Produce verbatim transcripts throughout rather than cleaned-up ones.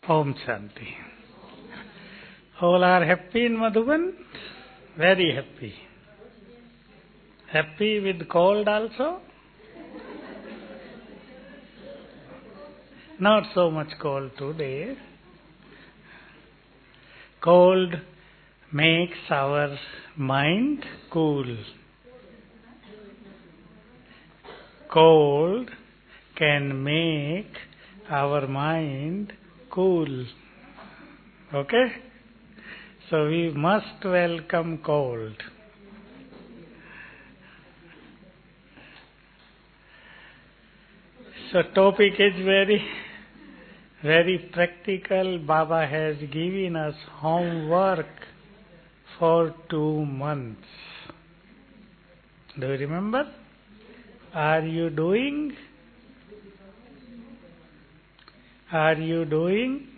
Om Shanti. All are happy in Madhuban? Very happy. Happy with cold also? Not so much cold today. Cold makes our mind cool. Cold can make our mind cool. Okay? So we must welcome cold. So topic is very, very practical. Baba has given us homework for two months. Do you remember? Are you doing? Are you doing?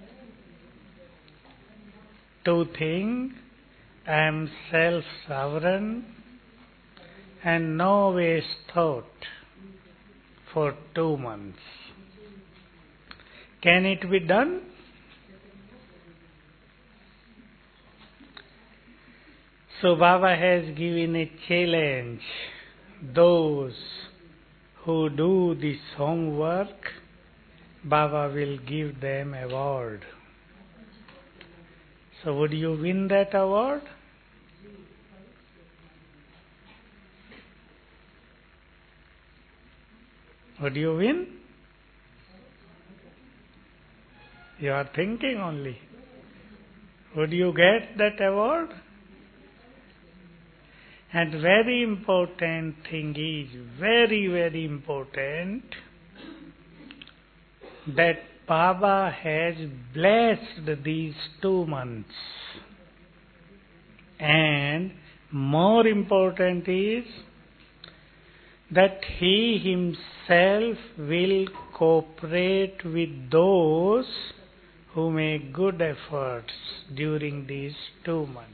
To think I am self-sovereign and no waste thought for two months. Can it be done? So Baba has given a challenge. Those who do this homework, Baba will give them award. So would you win that award? Would you win? You are thinking only. Would you get that award? And very important thing is, very, very important, that Baba has blessed these two months. And more important is that He Himself will cooperate with those who make good efforts during these two months.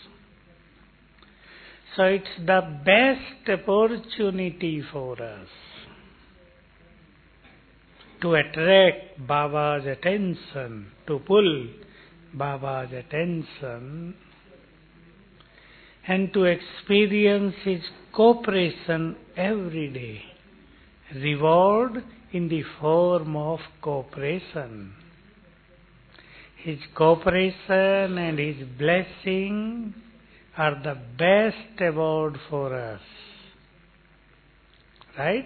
So it's the best opportunity for us to attract Baba's attention, to pull Baba's attention, and to experience His cooperation every day. Reward in the form of cooperation. His cooperation and His blessing are the best award for us. Right?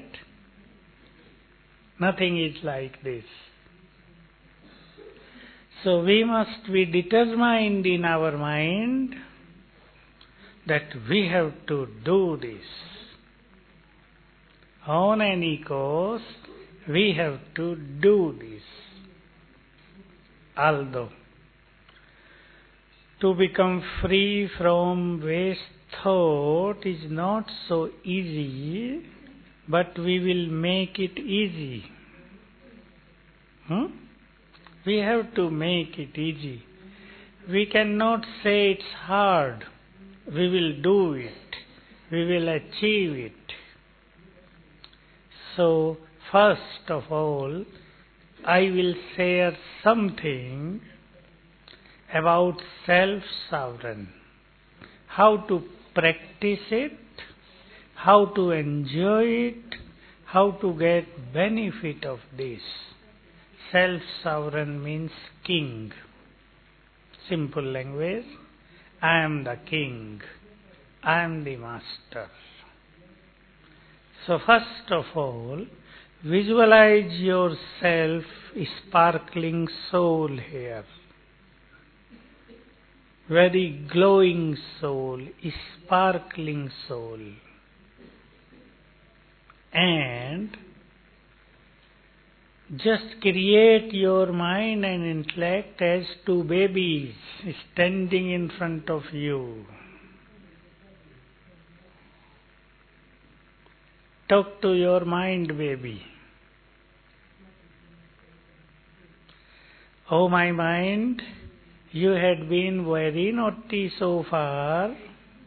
Nothing is like this. So we must be determined in our mind that we have to do this. On any cost, we have to do this. Although, to become free from waste thought is not so easy, but we will make it easy. Hmm? We have to make it easy. We cannot say it's hard. We will do it. We will achieve it. So, first of all, I will share something about self-sovereign. How to practice it, how to enjoy it, how to get benefit of this. Self-sovereign means king. Simple language. I am the king. I am the master. So first of all, visualize yourself sparkling soul here. Very glowing soul, sparkling soul. And just create your mind and intellect as two babies standing in front of you. Talk to your mind, baby. Oh, my mind, you had been very naughty so far.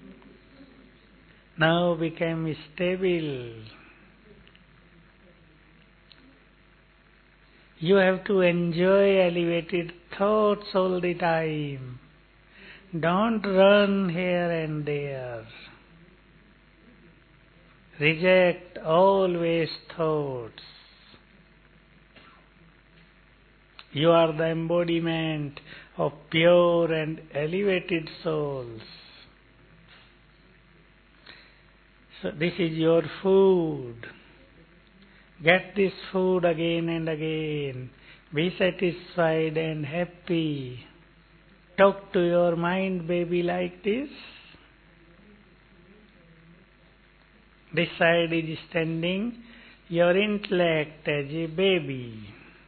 Now become stable. You have to enjoy elevated thoughts all the time. Don't run here and there. Reject all waste thoughts. You are the embodiment of pure and elevated souls. So this is your food. Get this food again and again. Be satisfied and happy. Talk to your mind, baby, like this. This side is standing your intellect as a baby.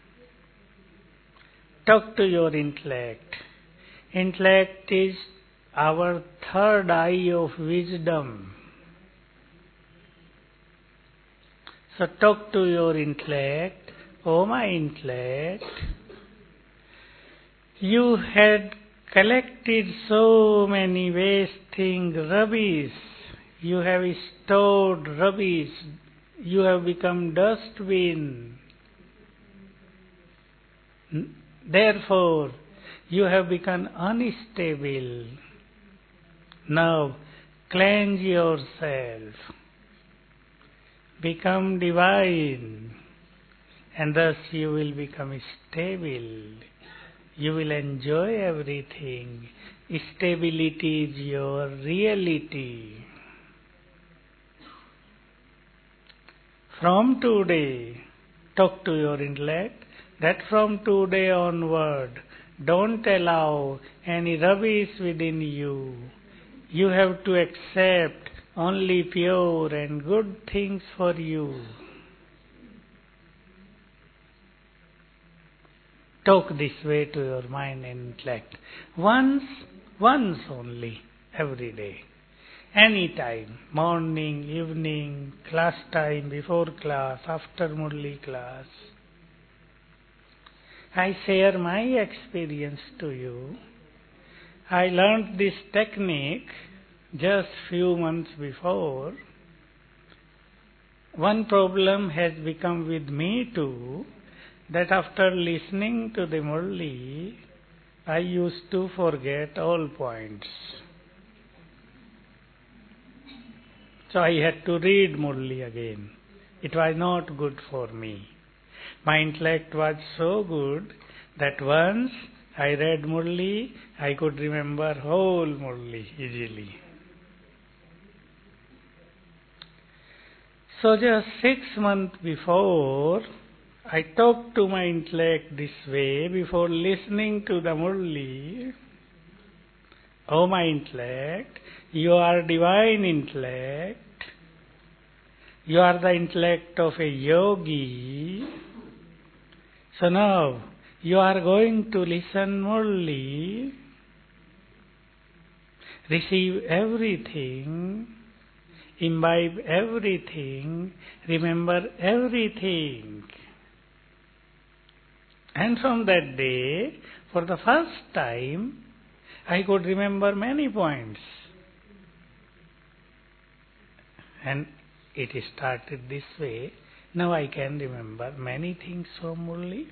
Talk to your intellect. Intellect is our third eye of wisdom. So talk to your intellect. Oh, my intellect, you had collected so many wasting rubbish. You have stored rubbish. You have become dustbin. Therefore, you have become unstable. Now, cleanse yourself. Become divine. And thus you will become stable. You will enjoy everything. Stability is your reality. From today, talk to your intellect that from today onward, don't allow any rubbish within you. You have to accept only pure and good things for you. Talk this way to your mind and intellect. Once, once only, every day. Any time, morning, evening, class time, before class, after Murli class. I share my experience to you. I learned this technique just few months before. One problem has become with me too, that after listening to the Murli, I used to forget all points. So I had to read Murli again. It was not good for me. My intellect was so good that once I read Murli, I could remember whole Murli easily. So just six months before, I talked to my intellect this way before listening to the Murli. Oh, my intellect, you are divine intellect. You are the intellect of a yogi. So now, you are going to listen Murli, receive everything, imbibe everything, remember everything. And from that day, for the first time, I could remember many points. And it started this way. Now I can remember many things from Murli.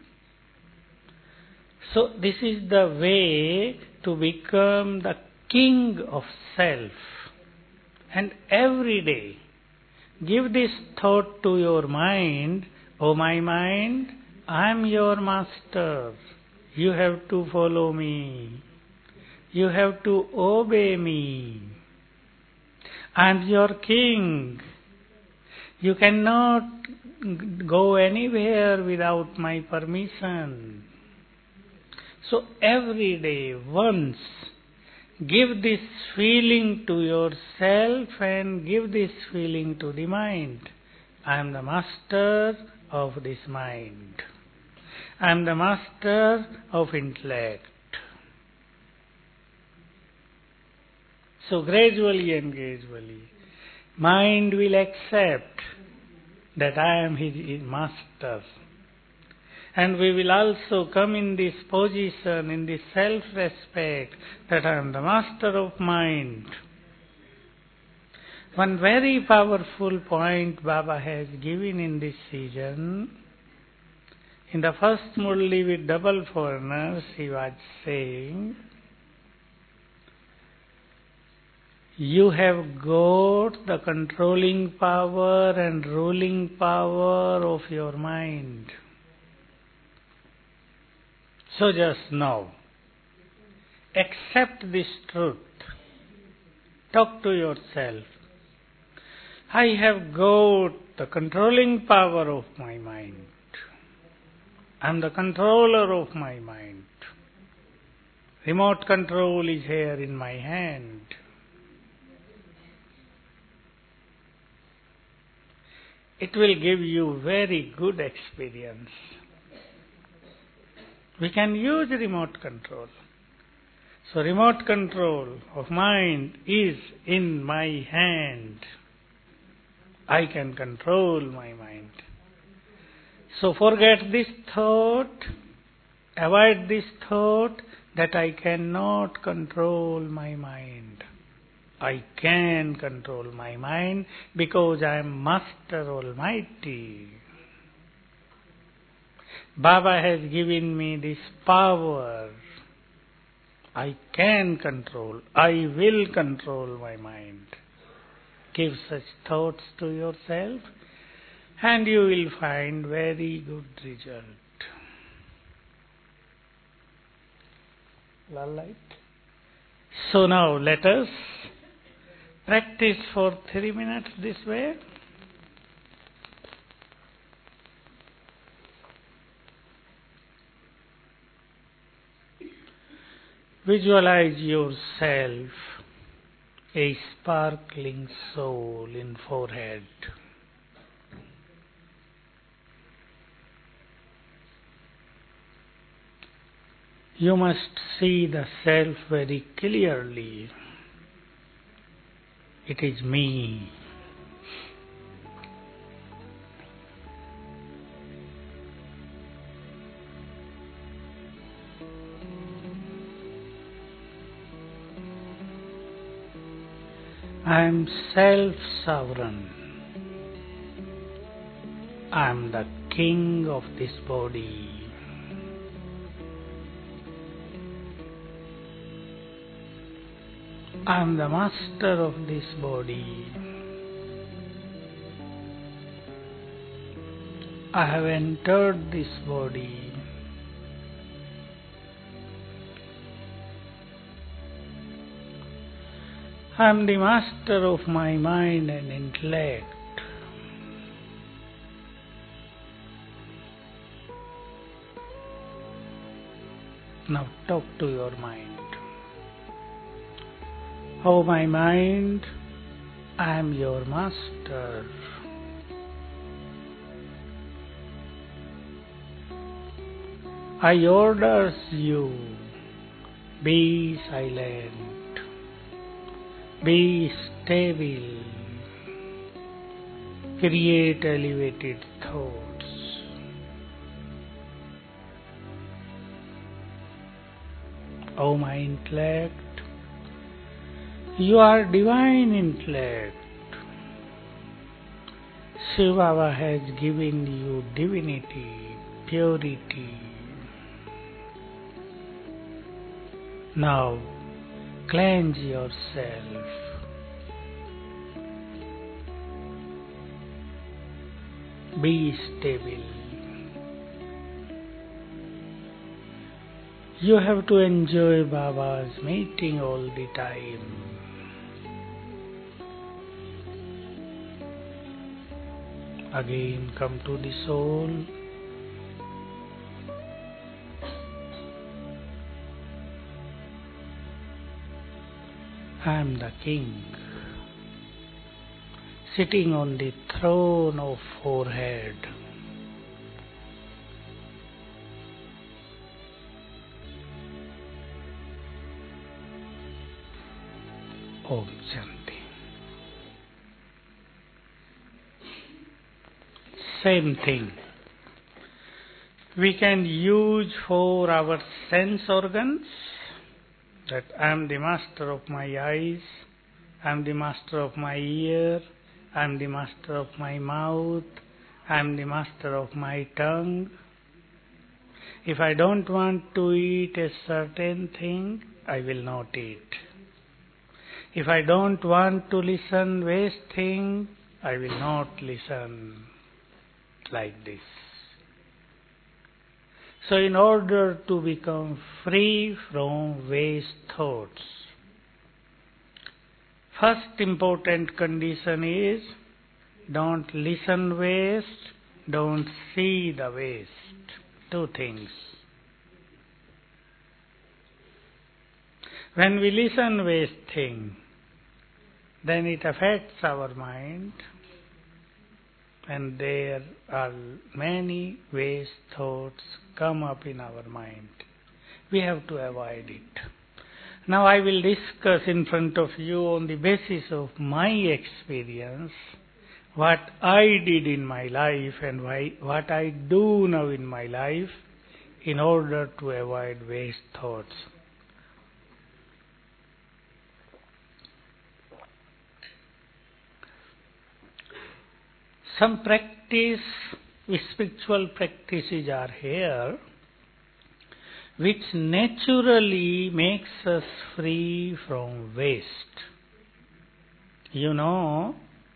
So this is the way to become the king of self. And every day, give this thought to your mind. Oh, my mind, I am your master. You have to follow me. You have to obey me. I am your king. You cannot go anywhere without my permission. So every day, once, give this feeling to yourself and give this feeling to the mind. I am the master of this mind. I am the master of intellect. So gradually and gradually, mind will accept that I am his, his master. And we will also come in this position, in this self-respect, that I am the master of mind. One very powerful point Baba has given in this season In the first Murli with double foreigners, he was saying, you have got the controlling power and ruling power of your mind. So just now, accept this truth. Talk to yourself. I have got the controlling power of my mind. I am the controller of my mind. Remote control is here in my hand. It will give you very good experience. We can use remote control. So remote control of mind is in my hand. I can control my mind. So forget this thought, avoid this thought that I cannot control my mind. I can control my mind because I am Master Almighty. Baba has given me this power. I can control, I will control my mind. Give such thoughts to yourself and you will find very good result. All right. So now let us practice for three minutes this way. Visualize yourself a sparkling soul in forehead. You must see the self very clearly. It is me. I am self-sovereign. I am the king of this body. I am the master of this body. I have entered this body. I am the master of my mind and intellect. Now talk to your mind. Oh my mind, I am your master. I orders you, be silent, be stable, create elevated thoughts. Oh my intellect, you are divine intellect. Shiva Baba has given you divinity, purity. Now cleanse yourself. Be stable. You have to enjoy Baba's meeting all the time. Again come to the soul. I am the king, sitting on the throne of forehead. Om Shanti. Same thing we can use for our sense organs, that I am the master of my eyes, I am the master of my ear, I am the master of my mouth, I am the master of my tongue. If I don't want to eat a certain thing, I will not eat. If I don't want to listen waste thing, I will not listen. Like this. So in order to become free from waste thoughts, first important condition is don't listen waste, don't see the waste. Two things. When we listen waste thing, then it affects our mind, and there are many waste thoughts come up in our mind. We have to avoid it. Now I will discuss in front of you on the basis of my experience what I did in my life and why, what I do now in my life in order to avoid waste thoughts. Some practice, spiritual practices are here which naturally makes us free from waste. You know,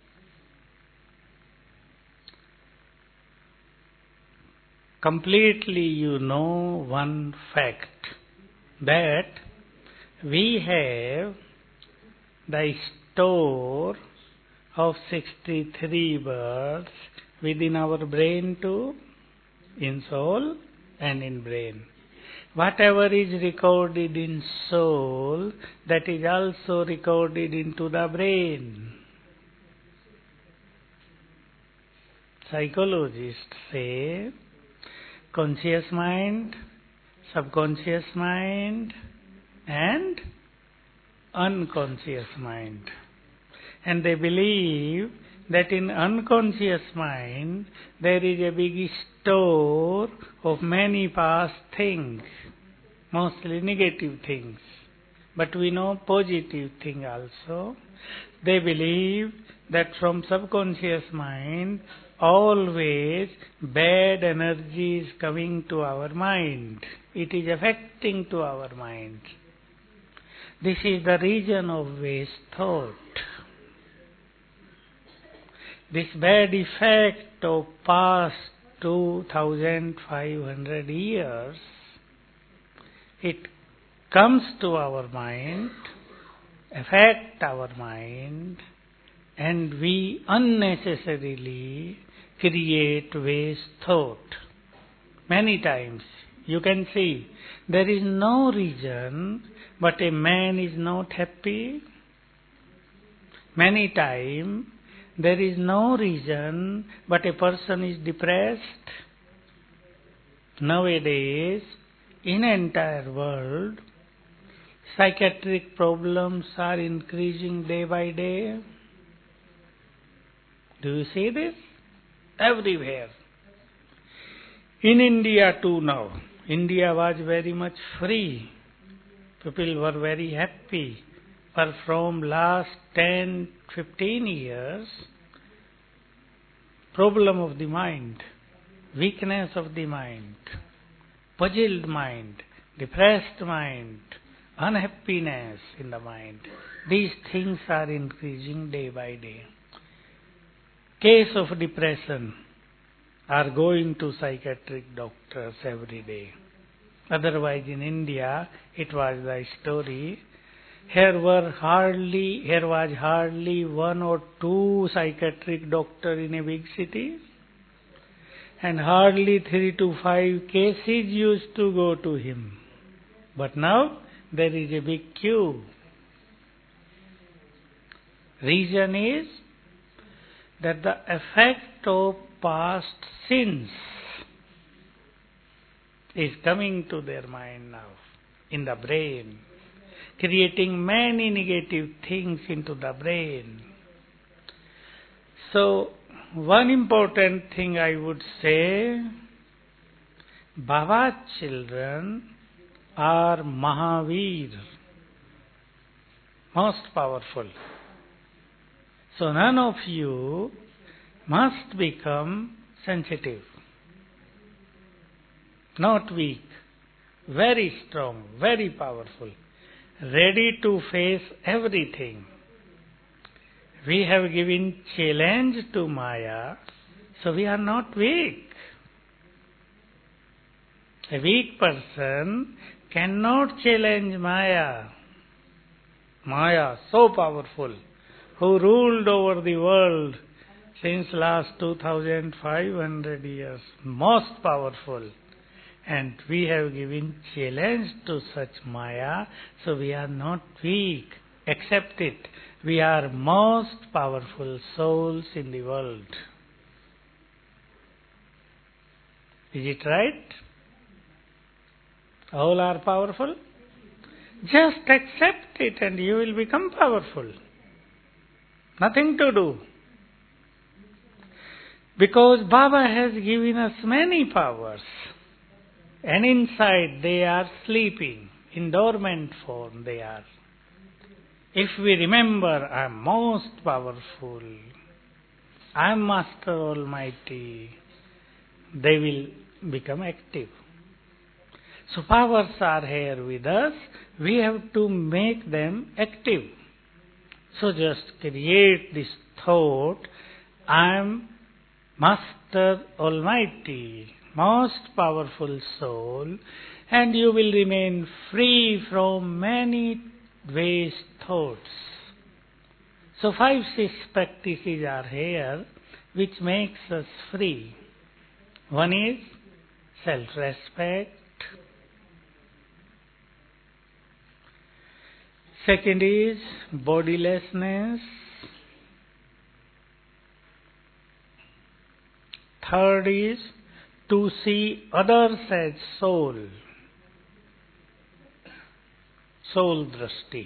completely you know one fact, that we have the store of sixty-three birds within our brain too, in soul and in brain. Whatever is recorded in soul, that is also recorded into the brain. Psychologists say conscious mind, subconscious mind, and unconscious mind. And they believe that in unconscious mind there is a big store of many past things, mostly negative things. But we know positive thing also. They believe that from subconscious mind always bad energy is coming to our mind. It is affecting to our mind. This is the region of waste thought. This bad effect of past two thousand five hundred years, it comes to our mind, affect our mind, and we unnecessarily create waste thought. Many times you can see there is no reason but a man is not happy. Many times there is no reason but a person is depressed. Nowadays, in entire world, psychiatric problems are increasing day by day. Do you see this? Everywhere. In India too now. India was very much free. People were very happy. But from last ten, fifteen years, problem of the mind, weakness of the mind, puzzled mind, depressed mind, unhappiness in the mind. These things are increasing day by day. Case of depression are going to psychiatric doctors every day. Otherwise in India, it was the story. Here were hardly, here was hardly one or two psychiatric doctors in a big city, and hardly three to five cases used to go to him. But now there is a big queue. Reason is that the effect of past sins is coming to their mind now, in the brain, creating many negative things into the brain. So, one important thing I would say, Baba's children are Mahavir, most powerful. So none of you must become sensitive. not weak, very strong, very powerful, ready to face everything. We have given challenge to Maya, so we are not weak. A weak person cannot challenge Maya. Maya, so powerful, who ruled over the world since last two thousand five hundred years, most powerful. And we have given challenge to such Maya, so we are not weak. Accept it. We are most powerful souls in the world. Is it right? All are powerful? Just accept it and you will become powerful. Nothing to do. Because Baba has given us many powers. And inside they are sleeping. In dormant form they are. If we remember, I am most powerful, I am Master Almighty, they will become active. So powers are here with us, we have to make them active. So just create this thought, I am Master Almighty, most powerful soul, and you will remain free from many waste thoughts. So five, six practices are here which makes us free. One is self-respect. Second is bodilessness. Third is to see others as soul. Soul drashti.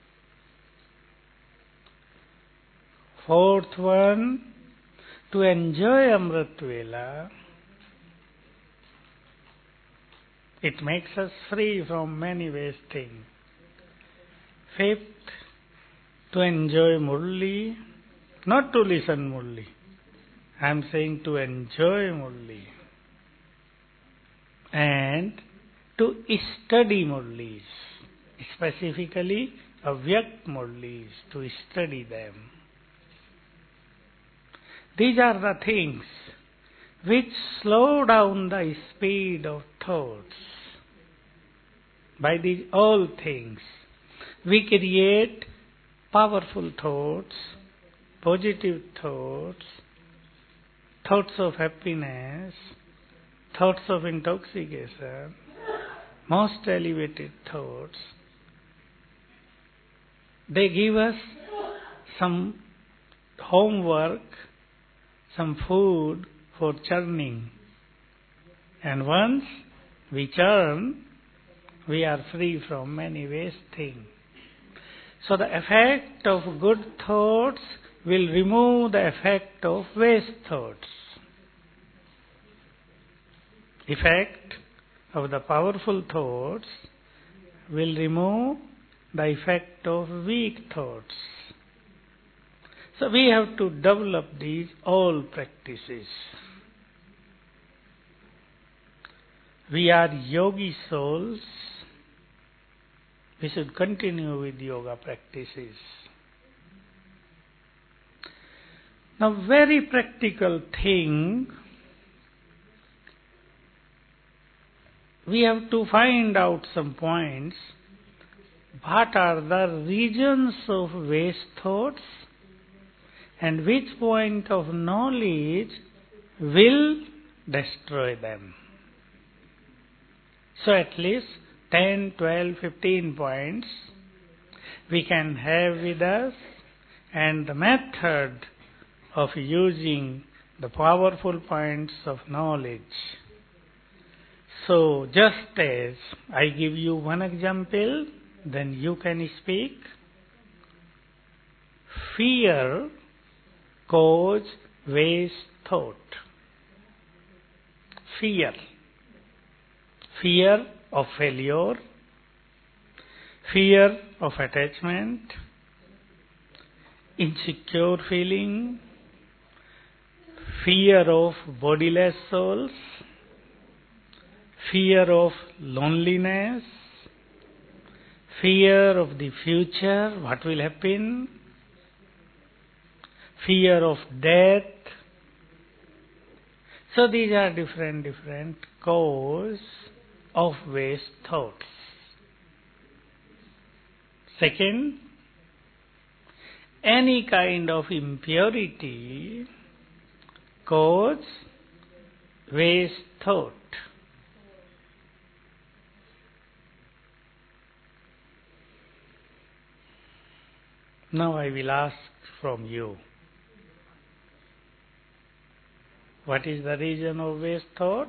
Fourth one, to enjoy Amrit Vela. It makes us free from many wasting. Fifth, to enjoy Murli, not to listen Murli. I am saying to enjoy Murli. And to study Murlis. Specifically, Avyakt Murlis, to study them. These are the things which slow down the speed of thoughts. By these all things, we create powerful thoughts, positive thoughts, thoughts of happiness, thoughts of intoxication, most elevated thoughts. They give us some homework, some food for churning. And once we churn, we are free from many waste things. So the effect of good thoughts will remove the effect of waste thoughts. Effect of the powerful thoughts will remove the effect of weak thoughts. So we have to develop these all practices. We are yogi souls. We should continue with yoga practices. Now, very practical thing, we have to find out some points. What are the regions of waste thoughts and which point of knowledge will destroy them? So at least ten, twelve, fifteen points we can have with us, and the method of using the powerful points of knowledge. So just as I give you one example, then you can speak. Fear causes waste thought. Fear. Fear of failure, fear of attachment, insecure feeling, fear of bodiless souls, fear of loneliness, fear of the future, what will happen, fear of death. So these are different, different cause of waste thoughts. Second, any kind of impurity cause waste thought. Now I will ask from you, what is the reason of waste thought?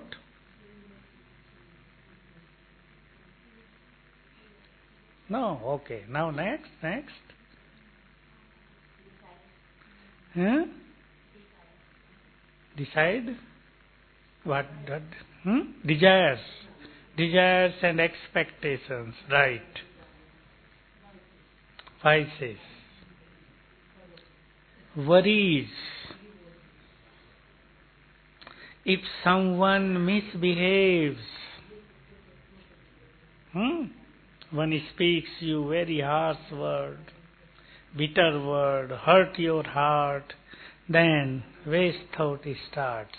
No, okay. Now next, next. Huh? Decide? What? That, hmm? Desires. Desires and expectations. Right. Vices. Worries. If someone misbehaves, hmm? one speaks you very harsh word, bitter word, hurt your heart, then waste thought starts.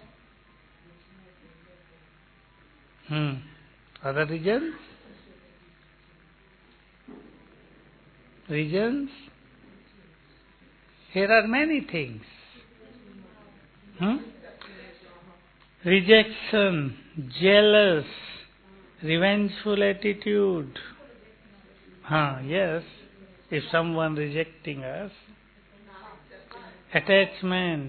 Hmm. Other reasons? Reasons? Here are many things. Hmm? Rejection, jealous, revengeful attitude. Ah, yes, if someone rejecting us. Attachment.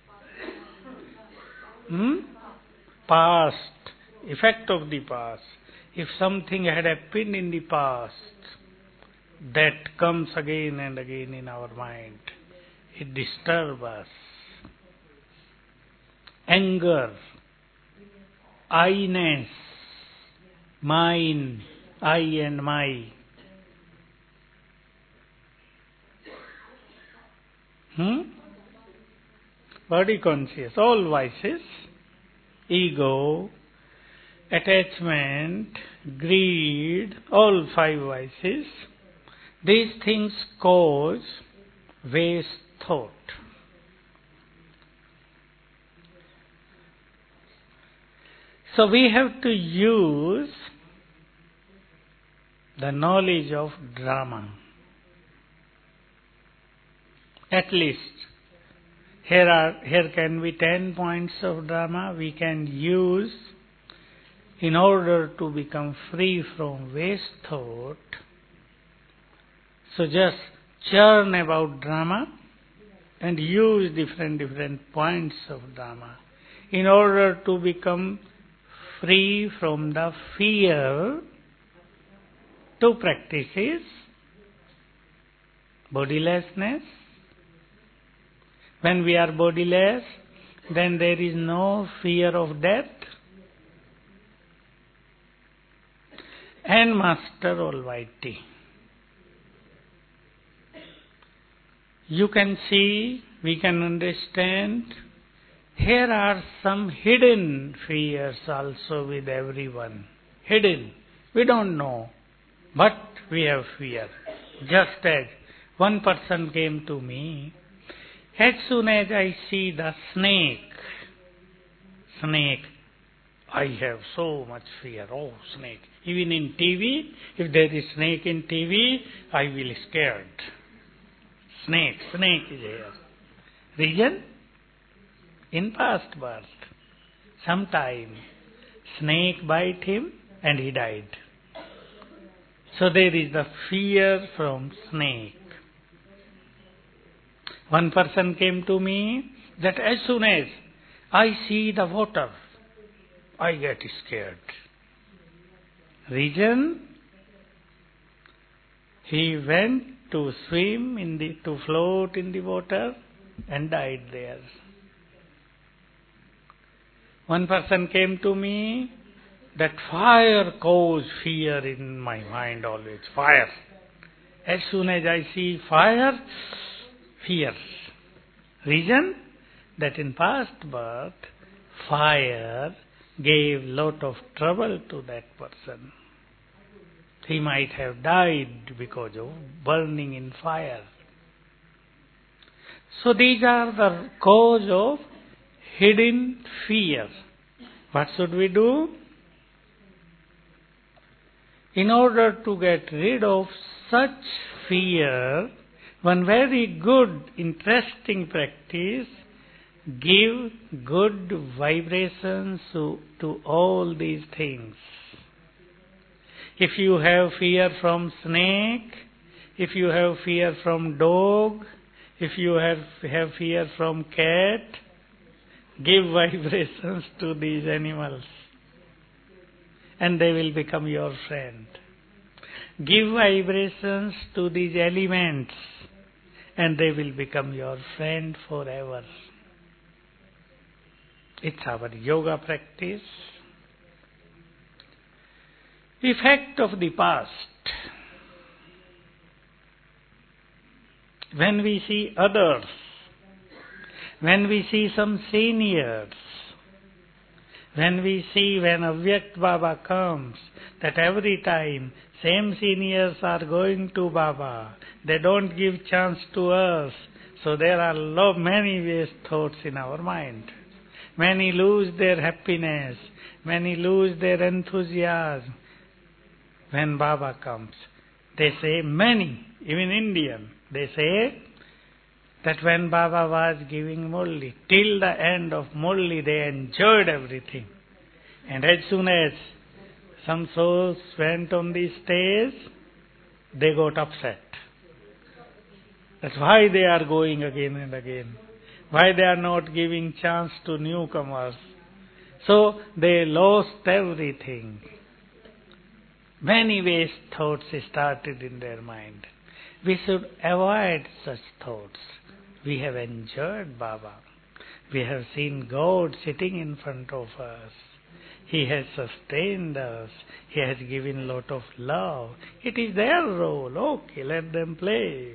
Hmm? Past, effect of the past. If something had happened in the past, that comes again and again in our mind. It disturbs us. Anger, I-ness, mine, I and my. Hmm? Body conscious, all vices, ego, attachment, greed, all five vices, these things cause waste thought. So we have to use the knowledge of drama. At least, here are here can be ten points of drama we can use in order to become free from waste thought. So just churn about drama and use different different points of drama in order to become free from the fear. Two practices: bodilessness. When we are bodiless, then there is no fear of death. And Master Almighty. You can see, we can understand, here are some hidden fears also with everyone. Hidden. We don't know, but we have fear. Just as one person came to me, as soon as I see the snake, snake, I have so much fear. Oh, snake. Even in T V, if there is snake in T V, I will scared. Snake, snake is here. Reason? In past birth, sometime snake bite him and he died. So there is the fear from snake. One person came to me that as soon as I see the water, I get scared. Reason? He went to swim in the, to float in the water and died there. One person came to me that fire caused fear in my mind always. Fire. As soon as I see fire, fear. Reason? That in past birth, fire gave lot of trouble to that person. He might have died because of burning in fire. So these are the cause of hidden fear. What should we do? In order to get rid of such fear, one very good, interesting practice, give good vibrations to, to all these things. If you have fear from snake, if you have fear from dog, if you have, have fear from cat, give vibrations to these animals, and they will become your friend. Give vibrations to these elements, and they will become your friend forever. It's our yoga practice. Effect of the past. When we see others, when we see some seniors, when we see when Avyakt Baba comes, that every time same seniors are going to Baba, they don't give chance to us, so there are lo- many waste thoughts in our mind. Many lose their happiness, many lose their enthusiasm when Baba comes. They say, many, even Indian, they say that when Baba was giving Murli, till the end of Murli they enjoyed everything. And as soon as some souls went on the stage, they got upset. That's why they are going again and again. Why they are not giving chance to newcomers. So they lost everything. Many waste thoughts started in their mind. We should avoid such thoughts. We have enjoyed Baba. We have seen God sitting in front of us. He has sustained us. He has given lot of love. It is their role. Okay, let them play.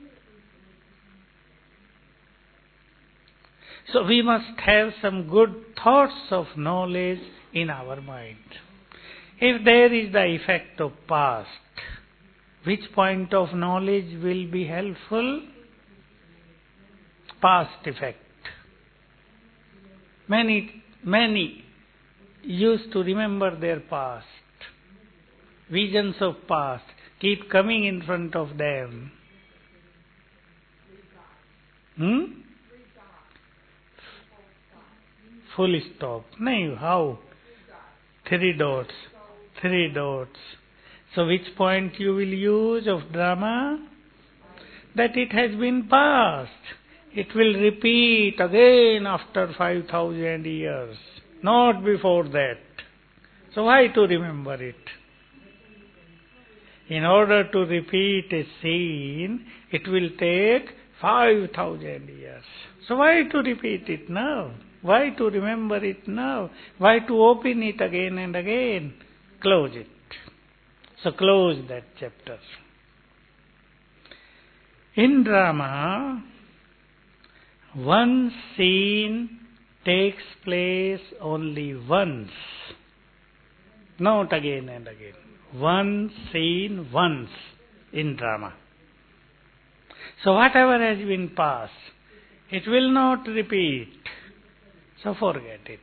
So we must have some good thoughts of knowledge in our mind. If there is the effect of past, which point of knowledge will be helpful? Past effect. Many, many used to remember their past. Visions of past keep coming in front of them. Hmm? Full stop. No, how? Three dots. Three dots. So which point you will use of drama? That it has been past. It will repeat again after five thousand years. Not before that. So why to remember it? In order to repeat a scene, it will take five thousand years. So why to repeat it now? Why to remember it now? Why to open it again and again? Close it. So close that chapter. In drama, one scene takes place only once. Not again and again. One scene once in drama. So whatever has been past, it will not repeat. So forget it.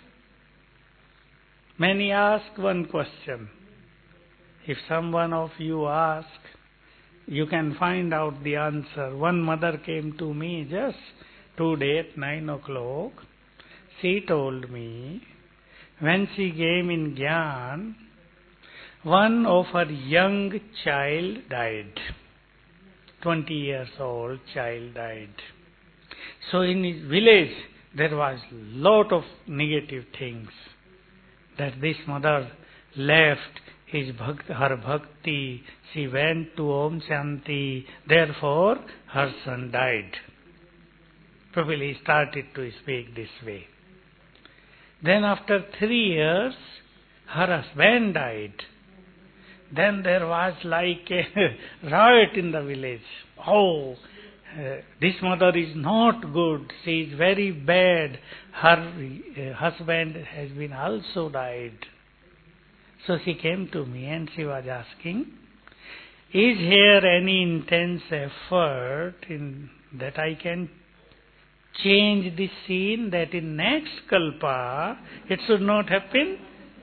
Many ask one question. If someone of you ask, you can find out the answer. One mother came to me just today at nine o'clock. She told me, when she came in Gyan, one of her young child died. Twenty years old child died. So in his village, there was lot of negative things. That this mother left his bhakt, her bhakti, she went to Om Shanti, therefore her son died. Probably started to speak this way. Then after three years, her husband died. Then there was like a riot in the village. Oh, uh, this mother is not good, she is very bad, her uh, husband has been also died. So she came to me and she was asking, is here any intense effort in that I can change this scene, that in next kalpa it should not happen?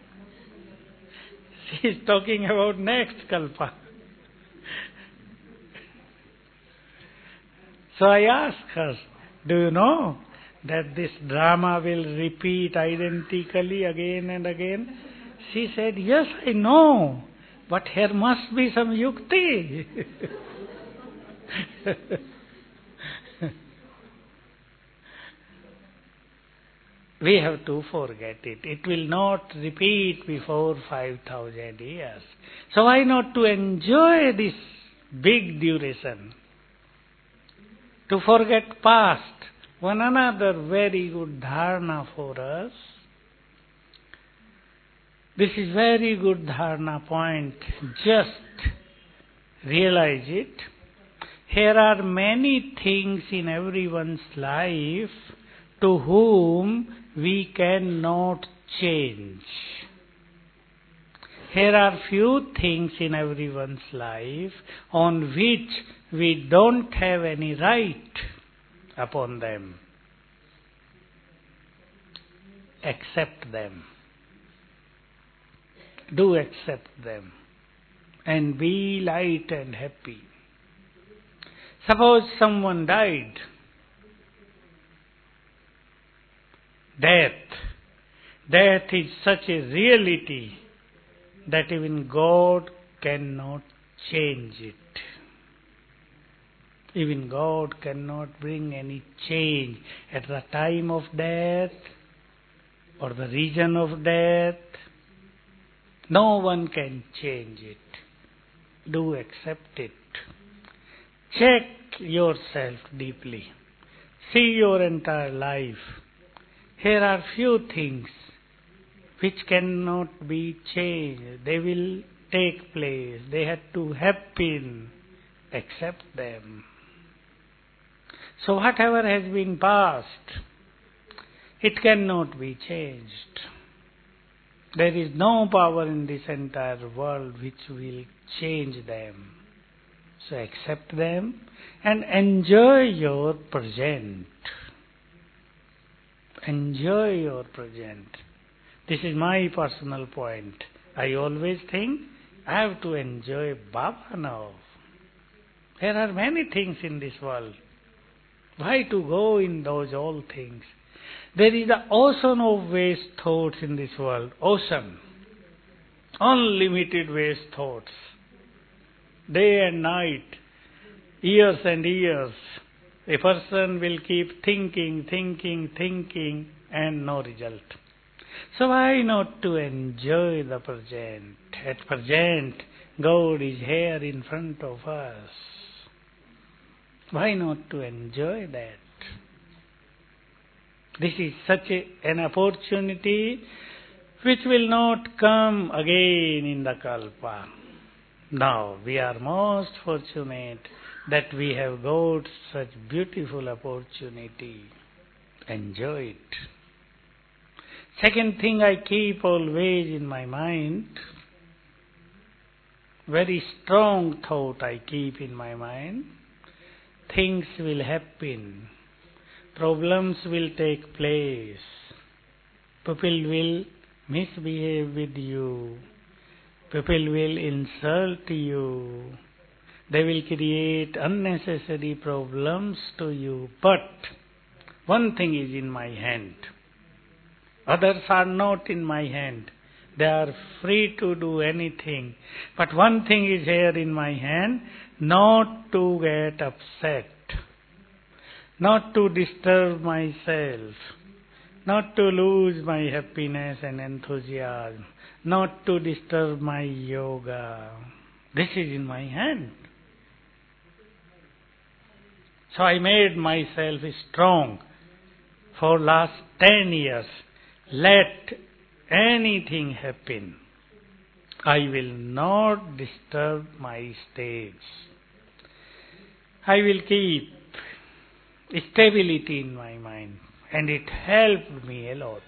She is talking about next kalpa. So I asked her, do you know that this drama will repeat identically again and again? She said, yes, I know, but here must be some yukti. We have to forget it. It will not repeat before five thousand years. So why not to enjoy this big duration? To forget past. One another very good dharana for us. This is very good dharana point. Just realize it. Here are many things in everyone's life to whom we cannot change. Here are few things in everyone's life on which we don't have any right upon them. Accept them. Do accept them and be light and happy. Suppose someone died. Death. Death is such a reality that even God cannot change it. Even God cannot bring any change at the time of death or the reason of death. No one can change it. Do accept it. Check yourself deeply. See your entire life. Here are few things which cannot be changed. They will take place. They had to happen. Accept them. So whatever has been past, it cannot be changed. There is no power in this entire world which will change them. So accept them and enjoy your present. Enjoy your present. This is my personal point. I always think I have to enjoy Baba now. There are many things in this world. Why to go in those old things? There is the ocean of waste thoughts in this world. Ocean. Unlimited waste thoughts. Day and night. Years and years. A person will keep thinking, thinking, thinking and no result. So why not to enjoy the present? At present, God is here in front of us. Why not to enjoy that? This is such a, an opportunity which will not come again in the Kalpa. Now, we are most fortunate that we have got such beautiful opportunity. Enjoy it. Second thing I keep always in my mind, very strong thought I keep in my mind. Things will happen. Problems will take place. People will misbehave with you. People will insult you. They will create unnecessary problems to you. But one thing is in my hand. Others are not in my hand. They are free to do anything. But one thing is here in my hand, not to get upset. Not to disturb myself. Not to lose my happiness and enthusiasm. Not to disturb my yoga. This is in my hand. So I made myself strong for last ten years. Let anything happen. I will not disturb my states. I will keep stability in my mind, and it helped me a lot.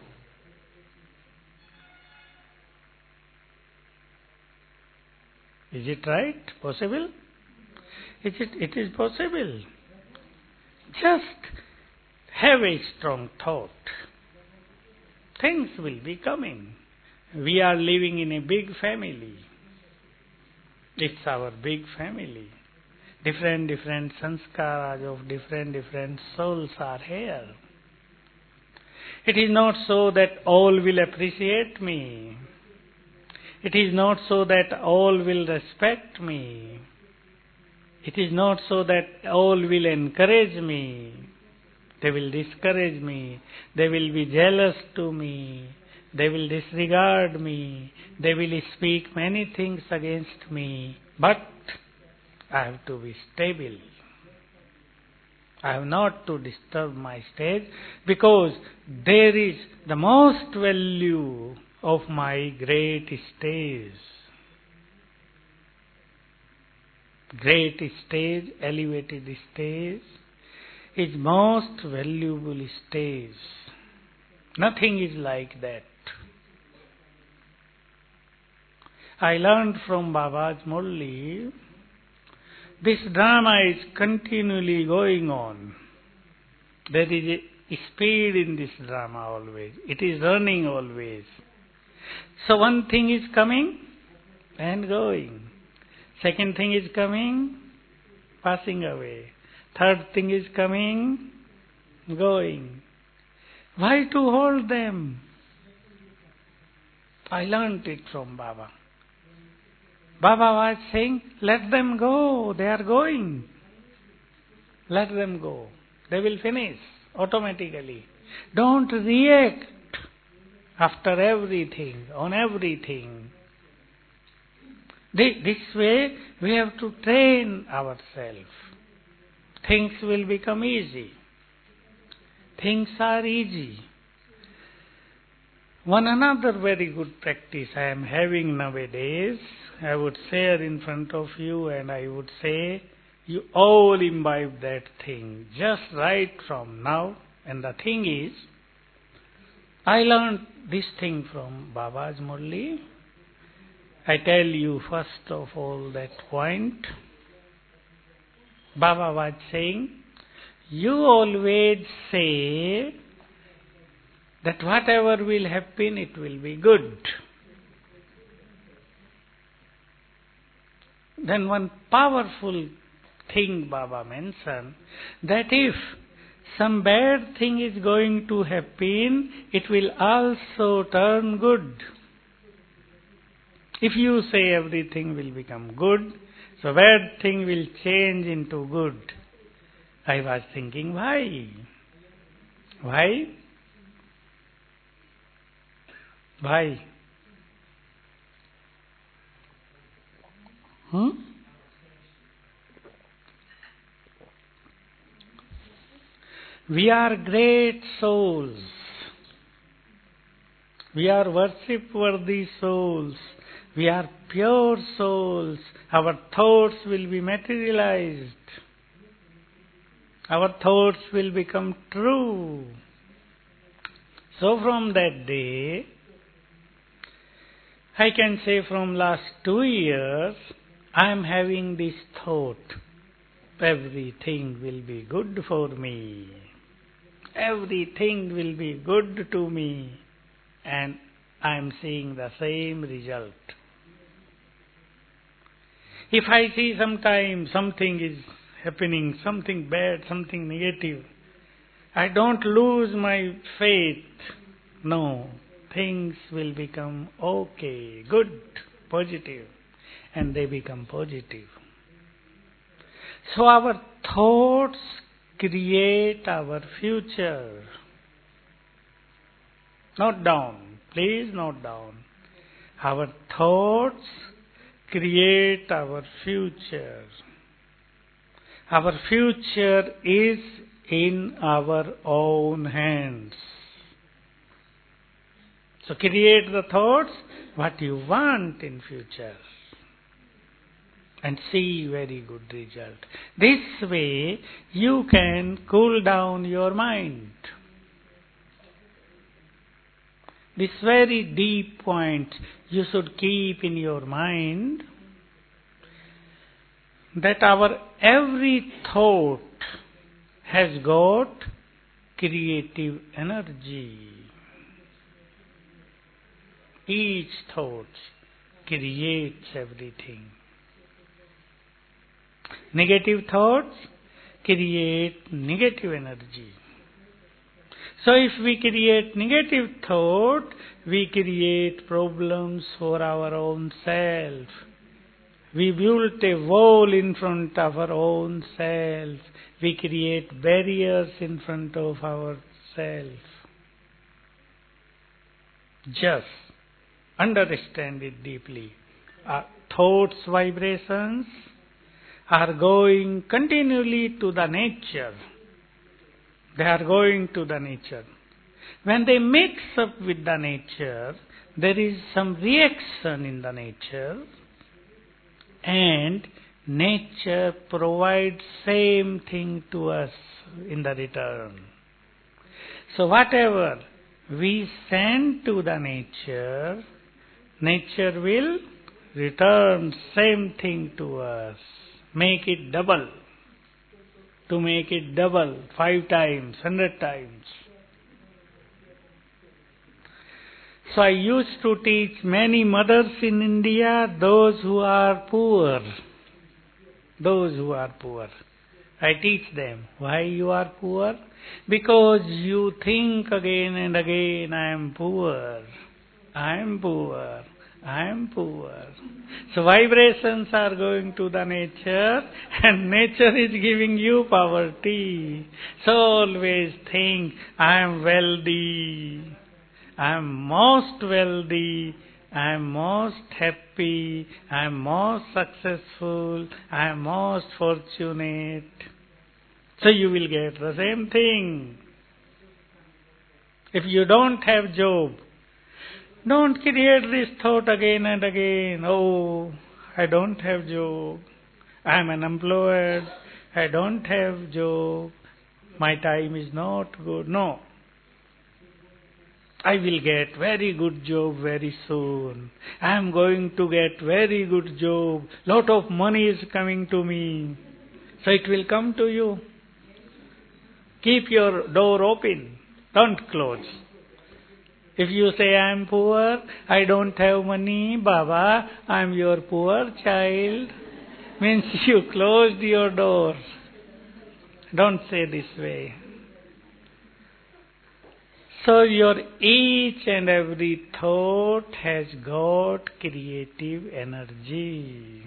Is it right? Possible? Is it, it is possible. Just have a strong thought. Things will be coming. We are living in a big family. It's our big family. Different, different sanskaras of different, different souls are here. It is not so that all will appreciate me. It is not so that all will respect me. It is not so that all will encourage me. They will discourage me. They will be jealous to me. They will disregard me. They will speak many things against me. But I have to be stable. I have not to disturb my stage, because there is the most value of my great stage. Great stage, elevated stage is most valuable stage. Nothing is like that. I learned from Baba's Murli, this drama is continually going on. There is a speed in this drama always. It is running always. So one thing is coming and going. Second thing is coming, passing away. Third thing is coming, going. Why to hold them? I learned it from Baba. Baba was saying, let them go, they are going. Let them go. They will finish automatically. Don't react after everything, on everything. This way we have to train ourselves. Things will become easy. Things are easy. One another very good practice I am having nowadays, I would share in front of you, and I would say, you all imbibe that thing just right from now. And the thing is, I learned this thing from Baba's Murli. I tell you first of all that point. Baba was saying, you always say that whatever will happen, it will be good. Then one powerful thing Baba mentioned, that if some bad thing is going to happen, it will also turn good. If you say everything will become good, so bad thing will change into good. I was thinking, why? Why? Why? Hmm? We are great souls. We are worship-worthy souls. We are pure souls. Our thoughts will be materialized. Our thoughts will become true. So from that day, I can say from last two years, I am having this thought. Everything will be good for me. Everything will be good to me. And I am seeing the same result. If I see sometime something is happening, something bad, something negative, I don't lose my faith. No, things will become okay, good, positive, and they become positive. So our thoughts create our future. Not down, please not down. Our thoughts create our future. Our future is in our own hands. So create the thoughts what you want in future. and see very good result. This way you can cool down your mind. This very deep point you should keep in your mind, that our every thought has got creative energy. Each thought creates everything. Negative thoughts create negative energy. So if we create negative thought, we create problems for our own self. We build a wall in front of our own self. We create barriers in front of ourself. Just understand it deeply. Our thoughts, vibrations are going continually to the nature. They are going to the nature. When they mix up with the nature, there is some reaction in the nature, and nature provides same thing to us in the return. So whatever we send to the nature, nature will return same thing to us. Make it double. To make it double, five times, hundred times. So I used to teach many mothers in India, those who are poor. Those who are poor. I teach them, why you are poor? Because you think again and again, I am poor, I am poor, I am poor. So vibrations are going to the nature, and nature is giving you poverty. So always think, I am wealthy, I am most wealthy, I am most happy, I am most successful, I am most fortunate. So you will get the same thing. If you don't have job, don't create this thought again and again. Oh, I don't have job. I am unemployed. I don't have job. My time is not good. No. I will get very good job very soon. I am going to get very good job. Lot of money is coming to me. So it will come to you. Keep your door open. Don't close. If you say, I am poor, I don't have money, Baba, I am your poor child, means you closed your door. Don't say this way. So your each and every thought has got creative energy.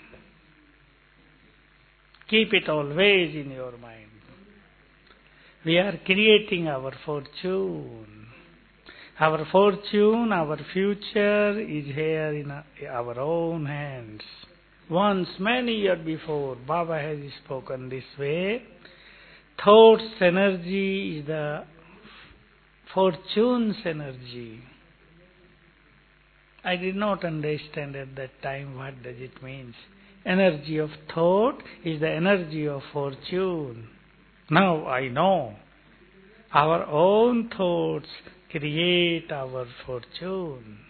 Keep it always in your mind. We are creating our fortune. Our fortune, our future is here in our own hands. Once, many years before, Baba has spoken this way. Thoughts energy is the fortune's energy. I did not understand at that time what does it mean. Energy of thought is the energy of fortune. Now I know. Our own thoughts create our fortune.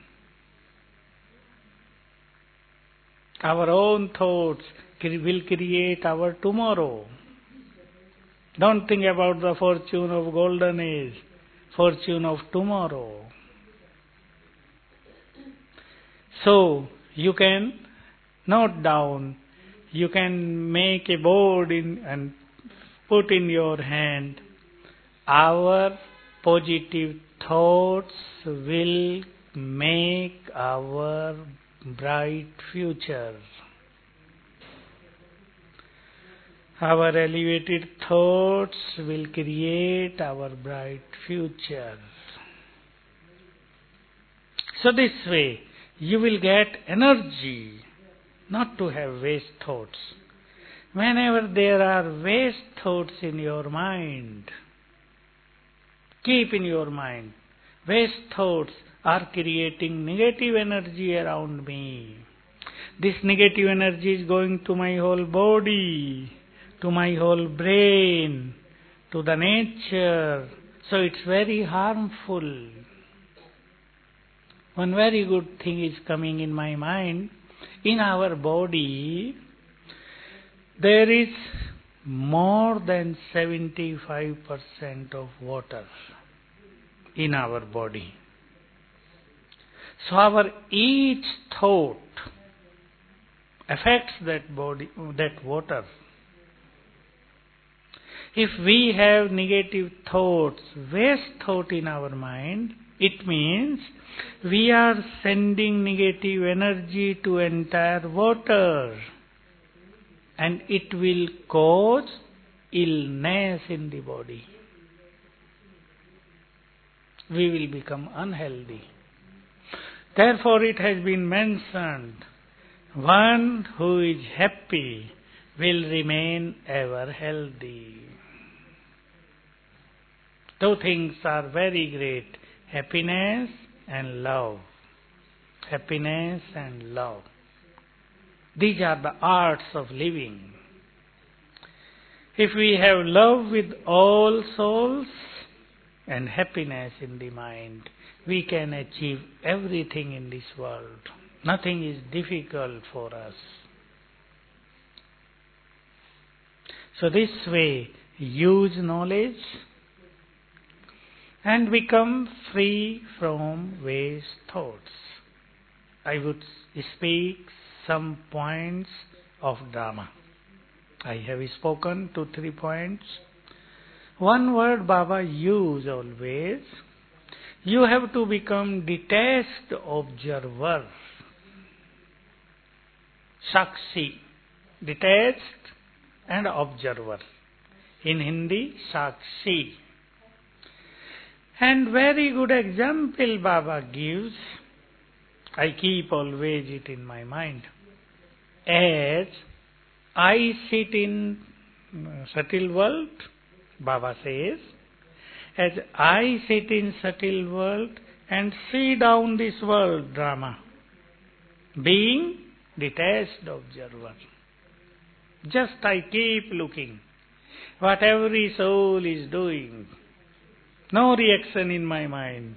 Our own thoughts will create our tomorrow. Don't think about the fortune of golden age, fortune of tomorrow. So, you can note down, you can make a board in and put in your hand, our positive thoughts will make our bright future. Our elevated thoughts will create our bright future. So this way, you will get energy, not to have waste thoughts. Whenever there are waste thoughts in your mind, keep in your mind, waste thoughts are creating negative energy around me. This negative energy is going to my whole body, to my whole brain, to the nature. So it's very harmful. One very good thing is coming in my mind. In our body, there is more than seventy-five percent of water in our body. So our each thought affects that body, that water. If we have negative thoughts, waste thought in our mind, it means we are sending negative energy to entire water, and it will cause illness in the body. We will become unhealthy. Therefore it has been mentioned, one who is happy will remain ever healthy. Two things are very great, happiness and love. Happiness and love. These are the arts of living. If we have love with all souls and happiness in the mind, we can achieve everything in this world. Nothing is difficult for us. So this way, use knowledge and become free from waste thoughts. I would speak some points of Dharma. I have spoken two, three points. One word Baba use always. You have to become detached observer. Sakshi, detached and observer. In Hindi, Sakshi. And very good example Baba gives. I keep always it in my mind. As I sit in subtle world, Baba says, as I sit in subtle world and see down this world drama, being detached observer. Just I keep looking what every soul is doing. No reaction in my mind.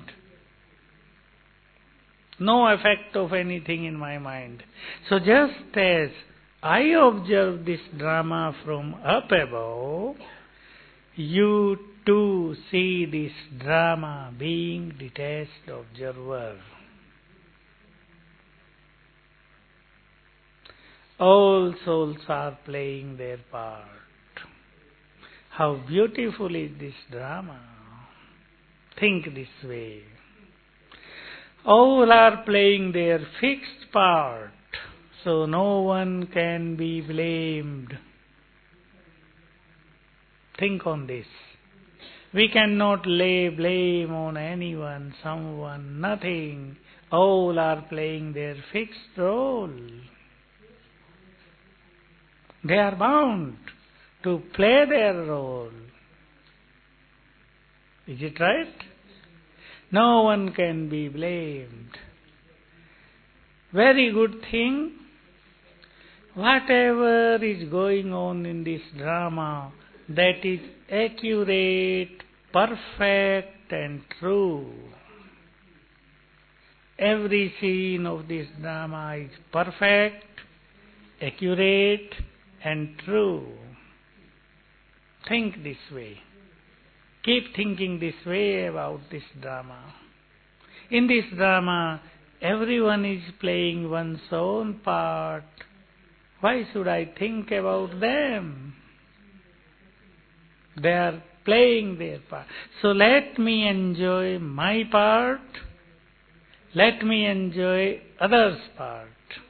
No effect of anything in my mind. So just as I observe this drama from up above, you too see this drama being detached observer. All souls are playing their part. How beautiful is this drama. Think this way. All are playing their fixed part, so no one can be blamed. Think on this. We cannot lay blame on anyone, someone, nothing. All are playing their fixed role. They are bound to play their role. Is it right? No one can be blamed. Very good thing. Whatever is going on in this drama, that is accurate, perfect and true. Every scene of this drama is perfect, accurate and true. Think this way. Keep thinking this way about this drama. In this drama, everyone is playing one's own part. Why should I think about them? They are playing their part. So let me enjoy my part. Let me enjoy others' part.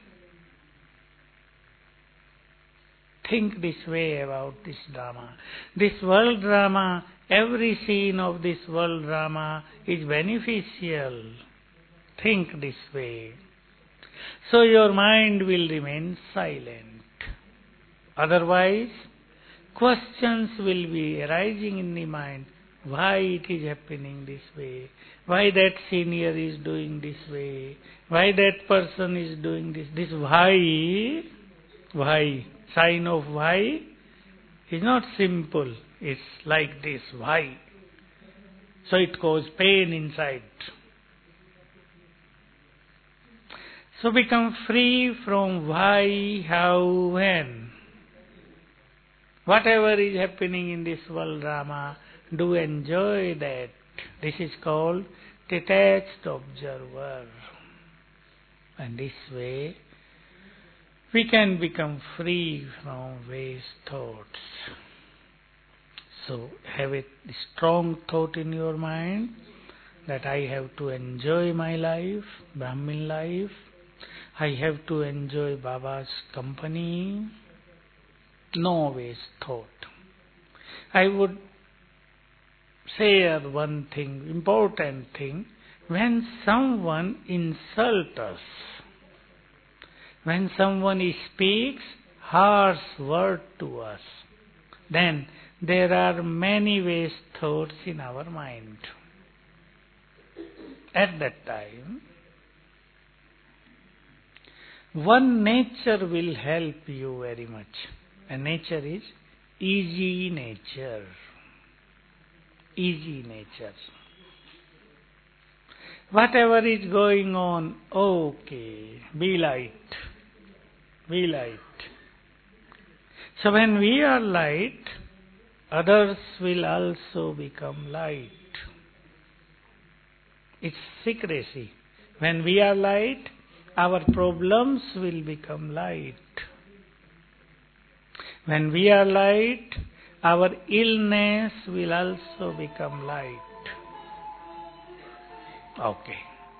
Think this way about this drama. This world drama, every scene of this world drama is beneficial. Think this way. So your mind will remain silent. Otherwise, questions will be arising in the mind. Why it is happening this way? Why that senior is doing this way? Why that person is doing this? This why, why, sign of why is not simple. It's like this, why? So it causes pain inside. So become free from why, how, when. Whatever is happening in this world drama, do enjoy that. This is called detached observer. And this way, we can become free from waste thoughts. So have a strong thought in your mind that I have to enjoy my life, Brahmin life. I have to enjoy Baba's company. No waste thought. I would say one thing, important thing, when someone insults us, when someone speaks harsh word to us, then there are many waste thoughts in our mind. At that time, one nature will help you very much. And nature is easy nature. Easy nature. Whatever is going on, okay, be light. Be light. So when we are light, others will also become light. It's secrecy. When we are light, our problems will become light. When we are light, our illness will also become light. Okay.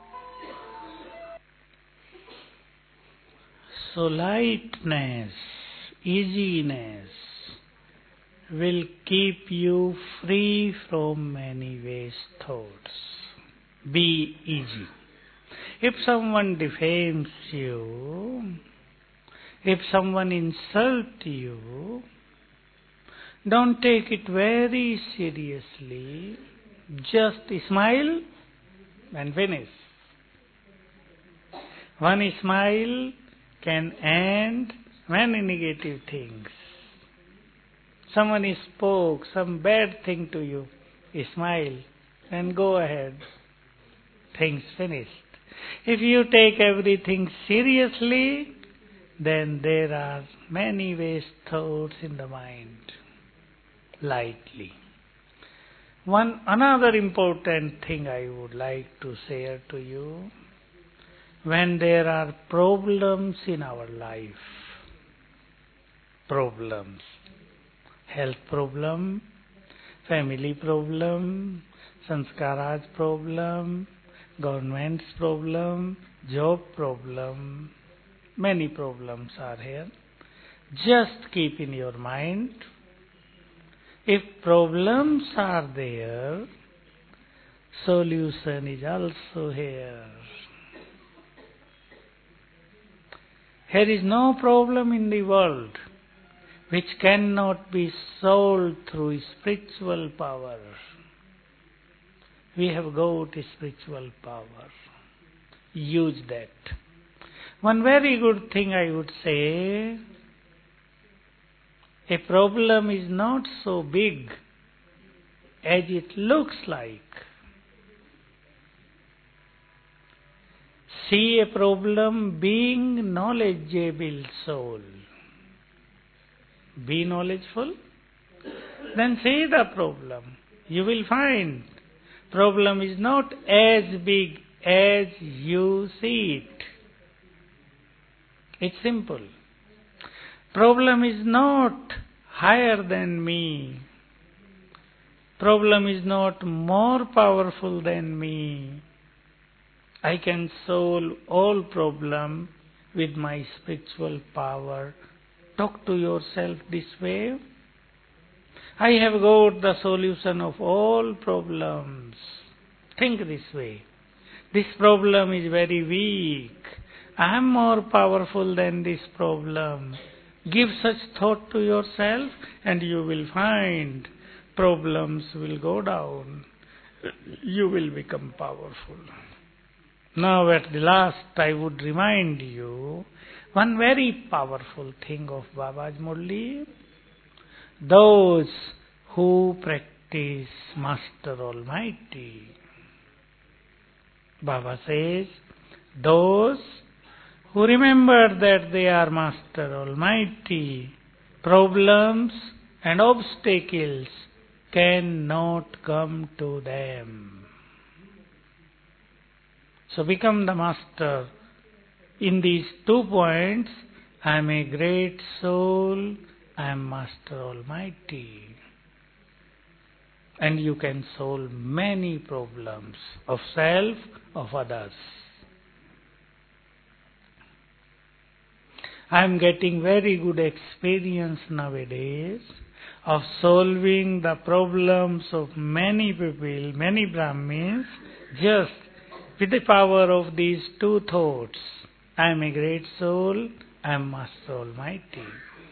So lightness, easiness will keep you free from many waste thoughts. Be easy. If someone defames you, if someone insults you, don't take it very seriously. Just smile and finish. One smile can end many negative things. Someone spoke some bad thing to you, smile and go ahead. Things finished. If you take everything seriously, then there are many waste thoughts in the mind. Lightly. One another important thing I would like to share to you, when there are problems in our life, problems, health problem, family problem, sanskaras problem, government's problem, job problem, many problems are here. Just keep in your mind, if problems are there, solution is also here. There is no problem in the world which cannot be solved through spiritual power. We have got spiritual power. Use that. One very good thing I would say, a problem is not so big as it looks like. See a problem being knowledgeable soul. Be knowledgeful, then see the problem. You will find problem is not as big as you see it. It's simple. Problem is not higher than me. Problem is not more powerful than me. I can solve all problem with my spiritual power. Talk to yourself this way. I have got the solution of all problems. Think this way. This problem is very weak. I am more powerful than this problem. Give such thought to yourself and you will find problems will go down. You will become powerful. Now at the last I would remind you one very powerful thing of Baba's Murli. Those who practice Master Almighty. Baba says, those who remember that they are Master Almighty, problems and obstacles cannot come to them. So become the Master in these two points. I am a great soul, I am Master Almighty. And you can solve many problems of self, of others. I am getting very good experience nowadays of solving the problems of many people, many Brahmins, just with the power of these two thoughts. I am a great soul, I am Master Almighty.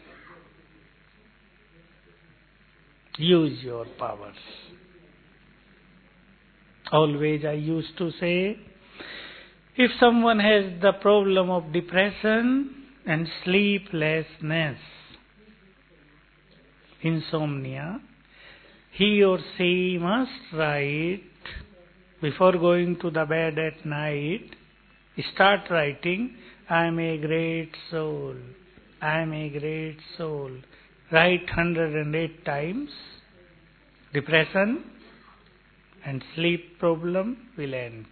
Use your powers. Always I used to say, if someone has the problem of depression and sleeplessness, insomnia, he or she must write, before going to the bed at night, start writing, I am a great soul, I am a great soul. Write one hundred eight times. Depression and sleep problem will end.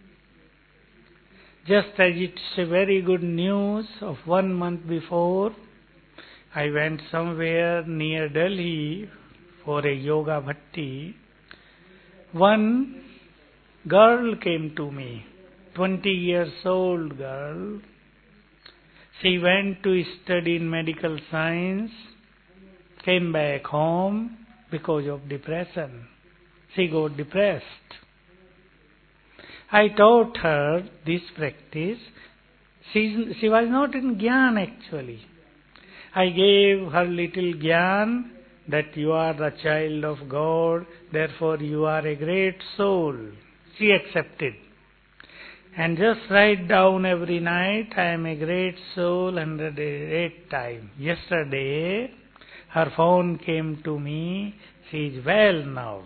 Just as it's a very good news of one month before, I went somewhere near Delhi for a yoga bhatti. One girl came to me, twenty years old girl. She went to study in medical science, came back home because of depression. She got depressed. I taught her this practice. She, she was not in Gyan actually. I gave her little Gyan that you are the child of God, therefore you are a great soul. She accepted. And just write down every night, I am a great soul, one hundred eight times. Yesterday, her phone came to me, she is well now.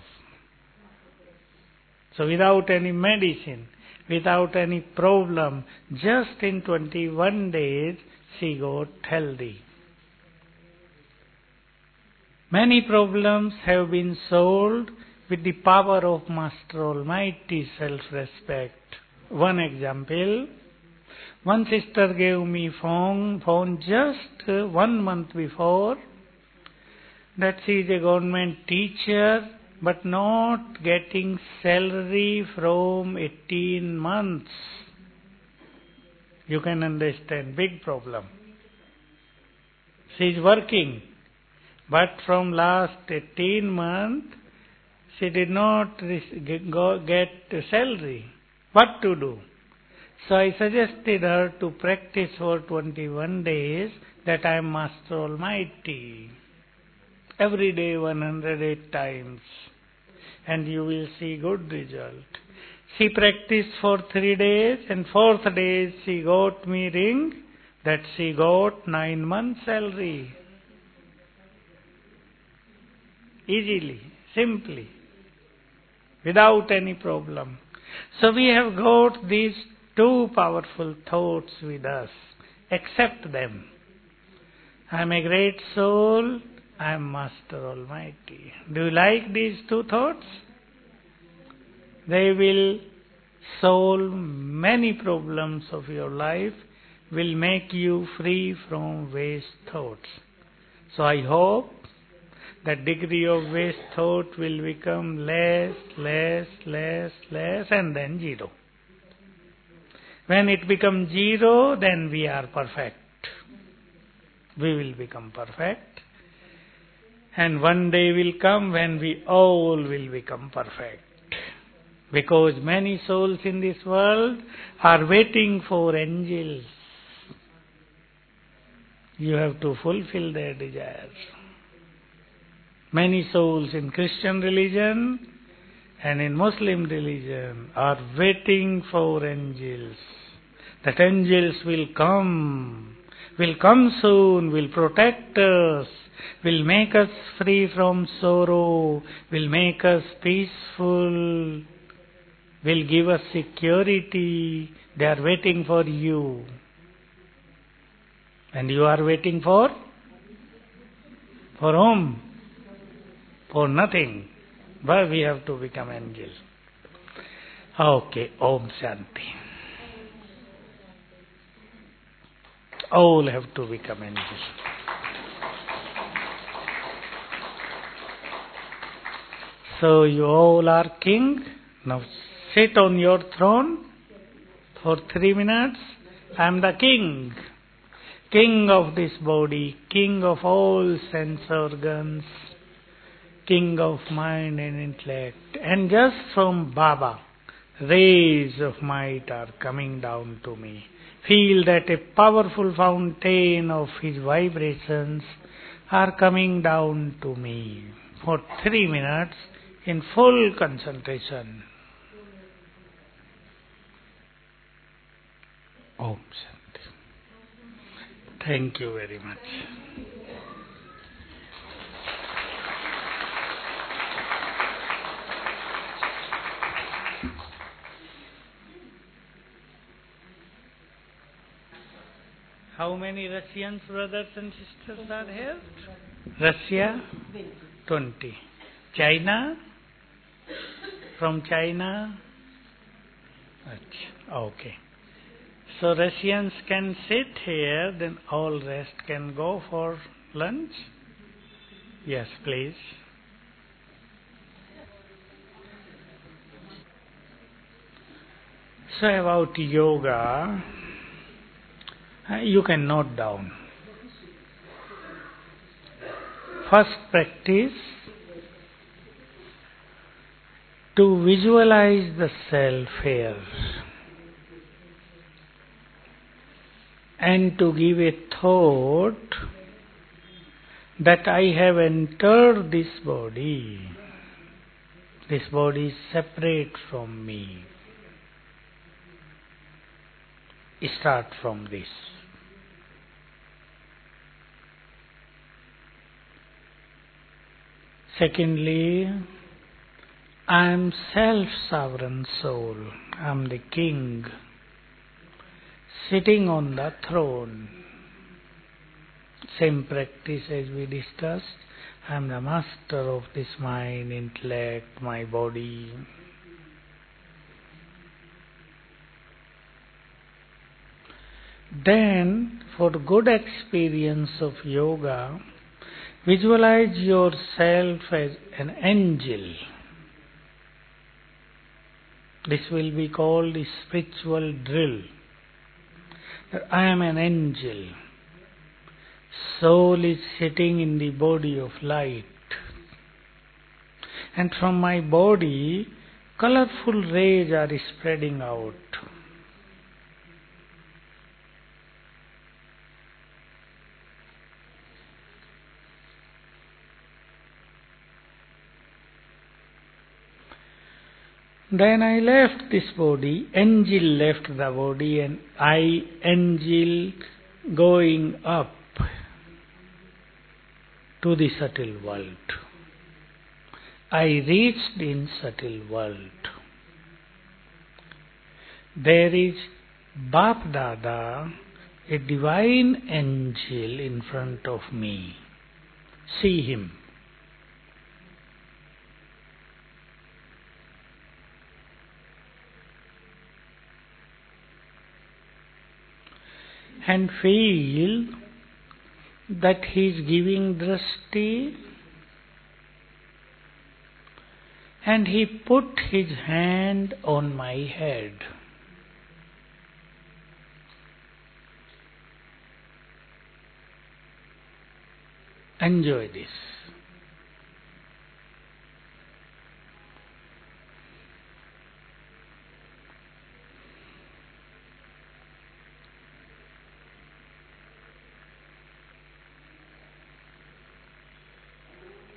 So without any medicine, without any problem, just in twenty-one days, she got healthy. Many problems have been solved with the power of Master Almighty self-respect. One example, one sister gave me phone, phone just one month before, that she is a government teacher, but not getting salary from eighteen months. You can understand, big problem. She is working, but from last eighteen months, she did not get salary. What to do? So I suggested her to practice for twenty-one days that I am Master Almighty. Every day one hundred eight times. And you will see good result. She practiced for three days and fourth day she got me ring that she got nine months salary. Easily, simply, without any problem. So we have got these two powerful thoughts with us. Accept them. I am a great soul, I am Master Almighty. Do you like these two thoughts? They will solve many problems of your life, will make you free from waste thoughts. So I hope that degree of waste thought will become less, less, less, less, and then zero. When it becomes zero, then we are perfect. We will become perfect. And one day will come when we all will become perfect. Because many souls in this world are waiting for angels. You have to fulfill their desires. Many souls in Christian religion and in Muslim religion are waiting for angels. That angels will come, will come soon, will protect us, will make us free from sorrow, will make us peaceful, will give us security. They are waiting for you. And you are waiting for? For whom? For nothing. But we have to become angels. Okay, Om Shanti. All have to become angels. So you all are king. Now sit on your throne for three minutes. I am the king. King of this body, king of all sense organs, king of mind and intellect. And just from Baba, rays of might are coming down to me. Feel that a powerful fountain of his vibrations are coming down to me for three minutes in full concentration. Om Shanti. Thank you very much. How many Russians, brothers and sisters, are here? Russia? twenty. China? From China? Okay. So Russians can sit here, then all rest can go for lunch? Yes, please. So about yoga, you can note down. First practice, to visualize the self here and to give a thought that I have entered this body. This body is separate from me. Start from this. Secondly, I am self-sovereign soul. I am the king, sitting on the throne. Same practice as we discussed. I am the master of this mind, intellect, my body. Then, for good experience of yoga, visualize yourself as an angel. This will be called the spiritual drill. That I am an angel. Soul is sitting in the body of light. And from my body, colorful rays are spreading out. Then I left this body, angel left the body, and I, angel, going up to the subtle world. I reached in subtle world. There is Bap Dada, a divine angel in front of me. See him. And feel that he is giving drashti, and he put his hand on my head. Enjoy this.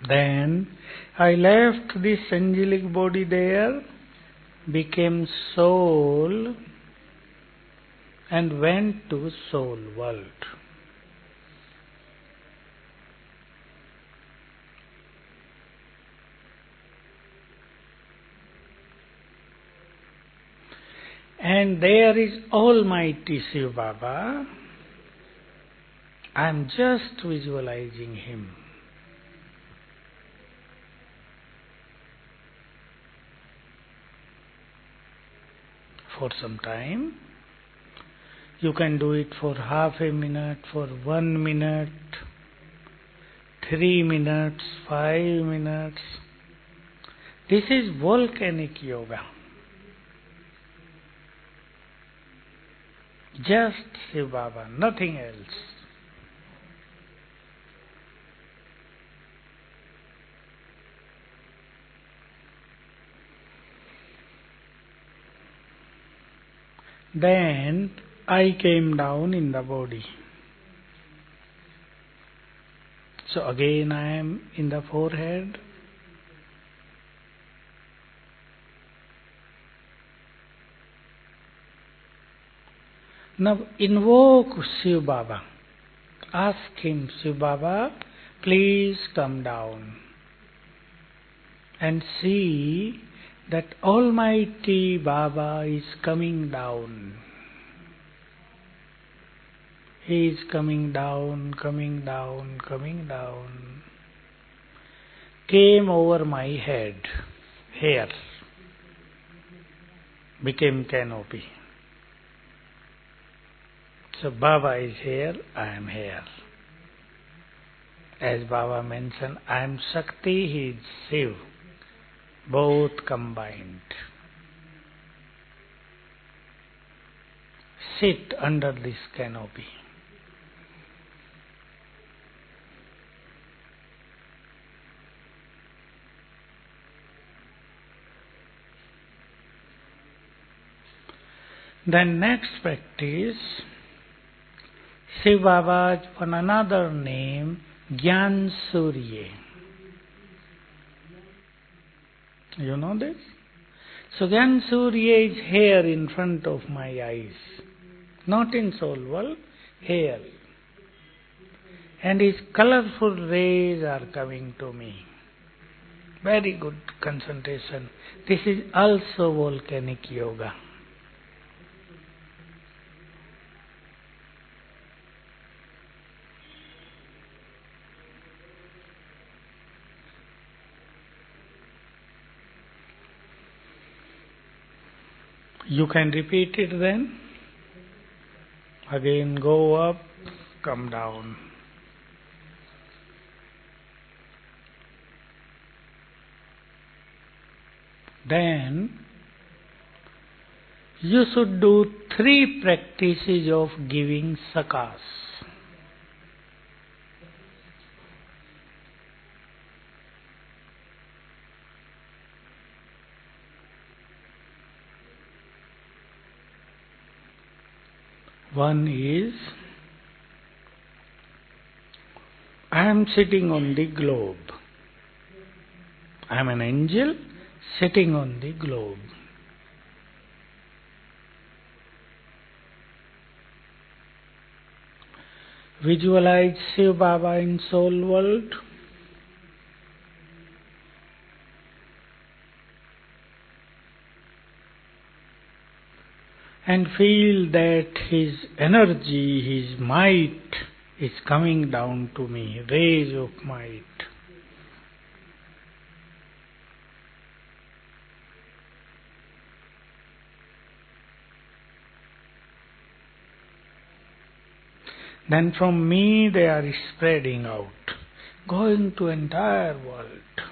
Then I left this angelic body there, became soul, and went to soul world. And there is Almighty Shiv Baba. I am just visualizing him. For some time. You can do it for half a minute, for one minute, three minutes, five minutes. This is volcanic yoga. Just Shiv Baba, nothing else. Then I came down in the body. So again I am in the forehead. Now invoke Shiv Baba. Ask him, Shiv Baba, please come down. And see that Almighty Baba is coming down. He is coming down, coming down, coming down. Came over my head, hair, became canopy. So Baba is here, I am here. As Baba mentioned, I am Shakti, he is Shiv, both combined. Sit under this canopy. Then next practice, Shiv Baba's one another name, Gyan Surya. You know this? So Gyan Surya is here in front of my eyes, not in soul world, here. And his colorful rays are coming to me. Very good concentration. This is also volcanic yoga. You can repeat it then. Again go up, come down. Then you should do three practices of giving sakas. One is, I am sitting on the globe. I am an angel sitting on the globe. Visualize Shiv Baba in soul world. And feel that his energy, his might is coming down to me, rays of might. Then from me they are spreading out, going to entire world.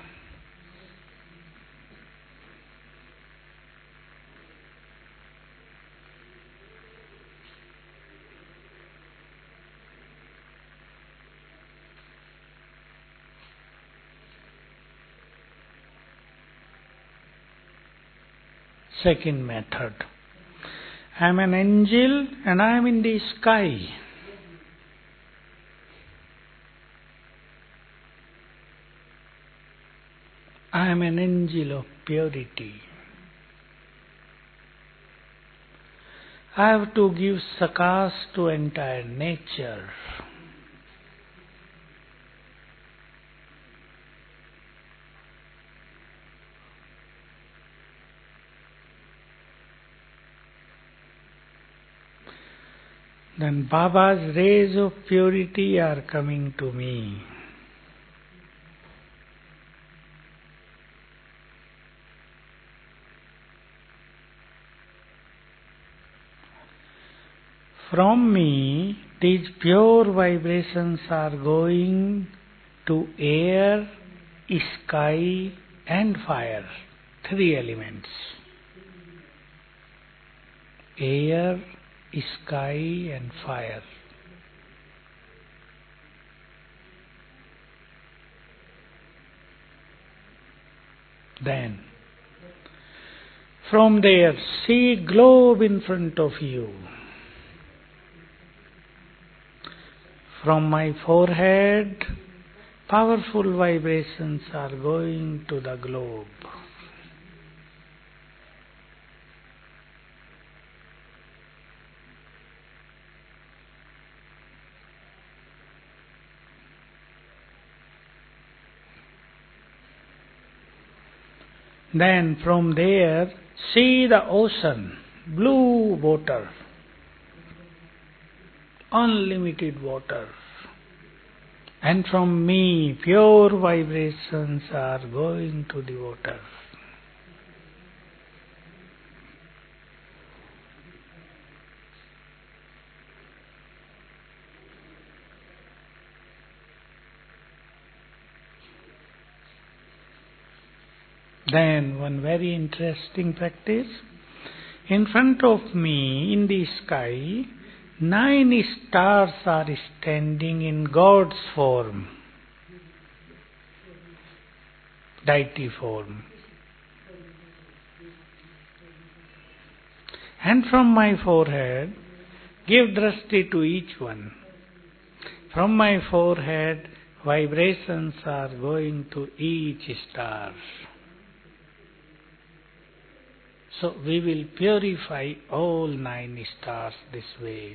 Second method. I am an angel and I am in the sky. I am an angel of purity. I have to give sakas to entire nature. Then Baba's rays of purity are coming to me. From me, these pure vibrations are going to air, sky and fire, three elements. Air, sky and fire. Then, from there, see globe in front of you. From my forehead, powerful vibrations are going to the globe. Then from there, see the ocean, blue water, unlimited water. And from me, pure vibrations are going to the water. Then one very interesting practice. In front of me, in the sky, nine stars are standing in God's form, deity form. And from my forehead, give drashti to each one. From my forehead, vibrations are going to each star. So we will purify all nine stars this way.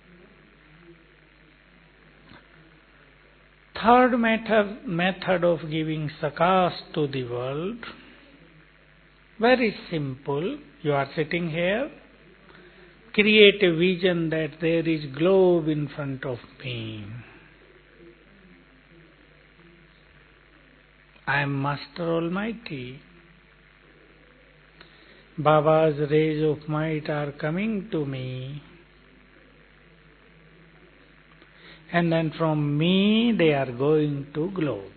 Third method, method of giving sakas to the world, very simple. You are sitting here, create a vision that there is globe in front of me. I am Master Almighty. Baba's rays of might are coming to me. And then from me they are going to globe.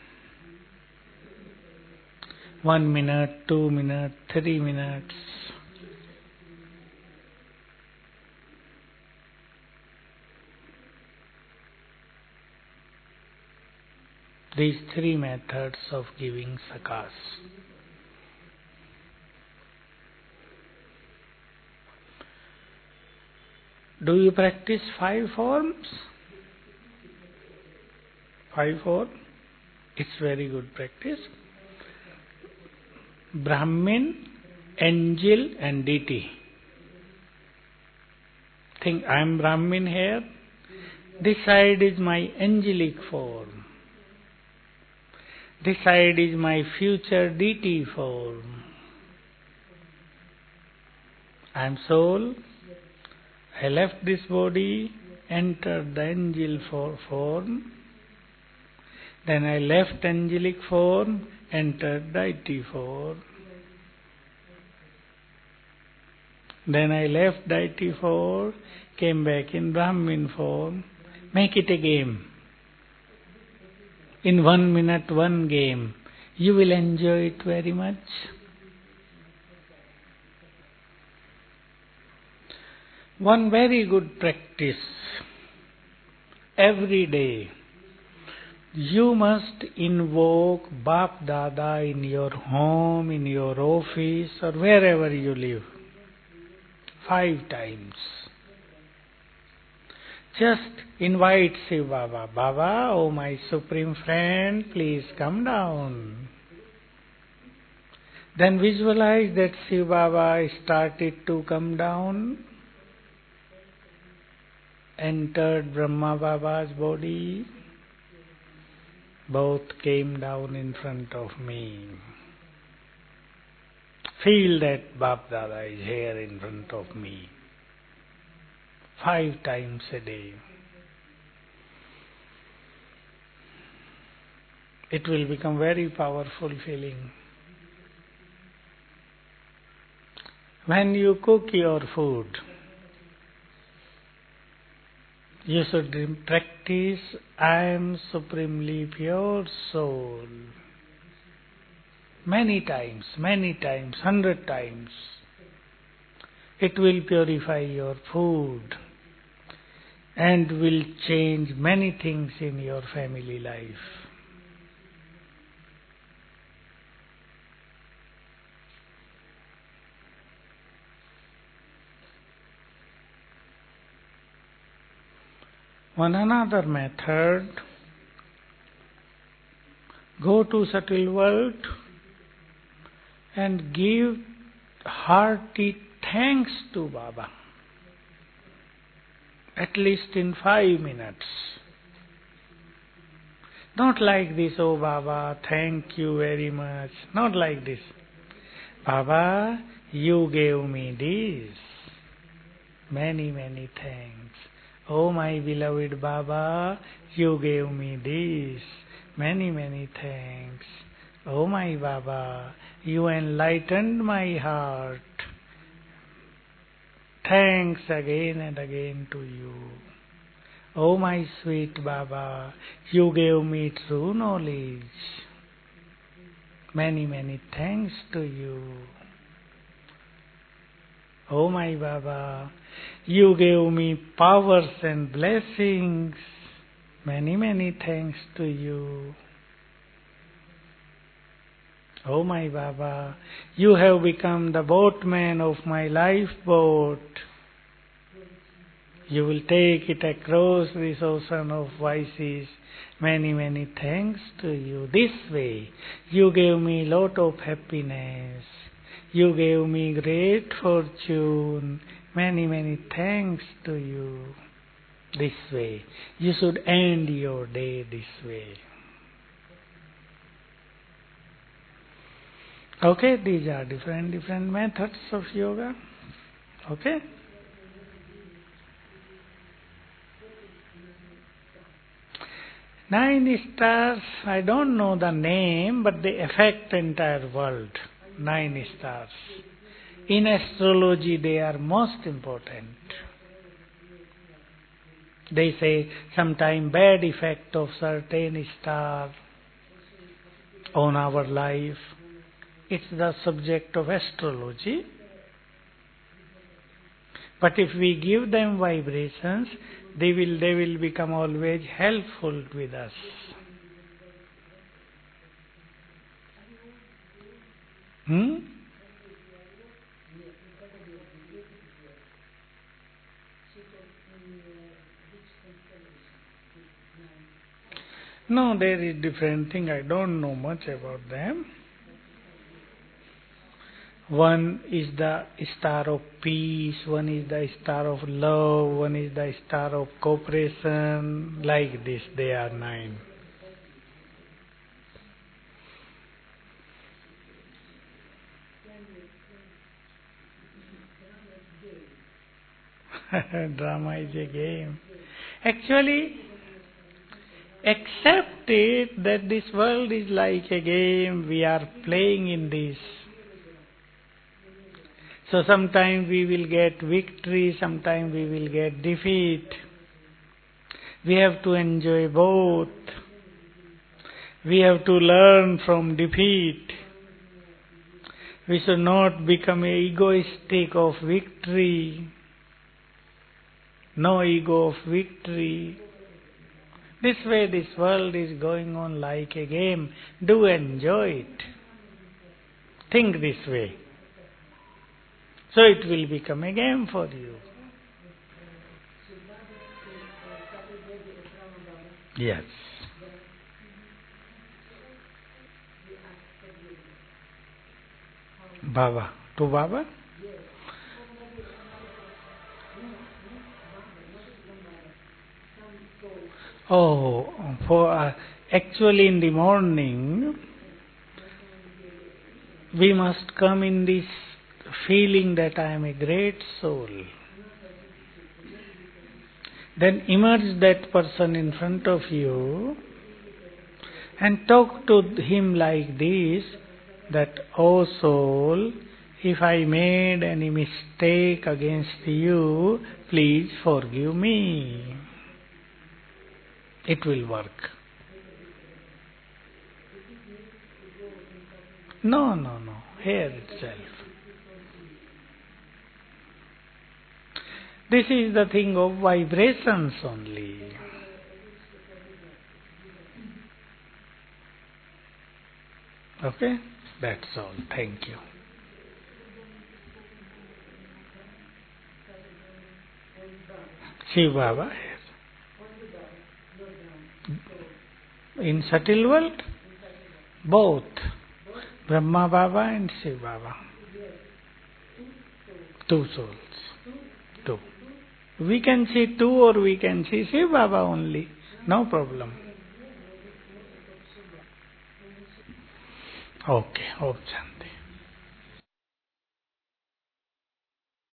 One minute, two minutes, three minutes. These three methods of giving sakas. Do you practice five forms? Five forms? It's very good practice. Brahmin, angel and deity. Think I am Brahmin here. This side is my angelic form. This side is my future deity form. I am soul. I left this body, entered the angel form. Then I left angelic form, entered deity form. Then I left deity form, came back in Brahmin form. Make it a game. In one minute, one game. You will enjoy it very much. One very good practice. Every day, you must invoke Bap Dada in your home, in your office, or wherever you live. Five times. Just invite Shiv Baba. Baba, oh my supreme friend, please come down. Then visualize that Shiv Baba started to come down, entered Brahma Baba's body, both came down in front of me. Feel that Bap Dada is here in front of me. Five times a day. It will become very powerful feeling. When you cook your food, you should practice, I am supremely pure soul. Many times, many times, hundred times. It will purify your food and will change many things in your family life. One another method, go to subtle world and give hearty thanks to Baba. At least in five minutes. Not like this, oh Baba, thank you very much. Not like this. Baba, you gave me this. Many, many thanks. Oh my beloved Baba, you gave me this. Many, many thanks. Oh my Baba, you enlightened my heart. Thanks again and again to you. Oh my sweet Baba, you gave me true knowledge. Many, many thanks to you. Oh my Baba, you gave me powers and blessings. Many, many thanks to you. Oh my Baba, you have become the boatman of my lifeboat. You will take it across this ocean of vices. Many, many thanks to you. This way, you gave me lot of happiness. You gave me great fortune. Many, many thanks to you. This way. You should end your day this way. Okay, these are different, different methods of yoga. Okay? Nine stars, I don't know the name, but they affect the entire world. Nine stars. In astrology, they are most important. They say sometime bad effect of certain star on our life. It's the subject of astrology. But if we give them vibrations, they will they will become always helpful with us. Hmm? No, there is different thing. I don't know much about them. One is the star of peace, one is the star of love, one is the star of cooperation. Like this, they are nine. Drama is a game. Actually, accept it that this world is like a game. We are playing in this. So sometimes we will get victory, sometimes we will get defeat. We have to enjoy both. We have to learn from defeat. We should not become egoistic of victory. No ego of victory. This way this world is going on like a game. Do enjoy it. Think this way. So it will become a game for you. Yes. Baba. To Baba? Oh, for uh, actually in the morning, we must come in this feeling that I am a great soul. Then immerse that person in front of you and talk to him like this, that, oh soul, if I made any mistake against you, please forgive me. It will work. No, no, no, here itself. This is the thing of vibrations only. Okay? That's all. Thank you. Shiv Baba. In subtle world, both Brahma Baba and Shiv Baba. Two souls. Two. We can see two or we can see Shiv Baba only. No problem. Okay. Om Shanti.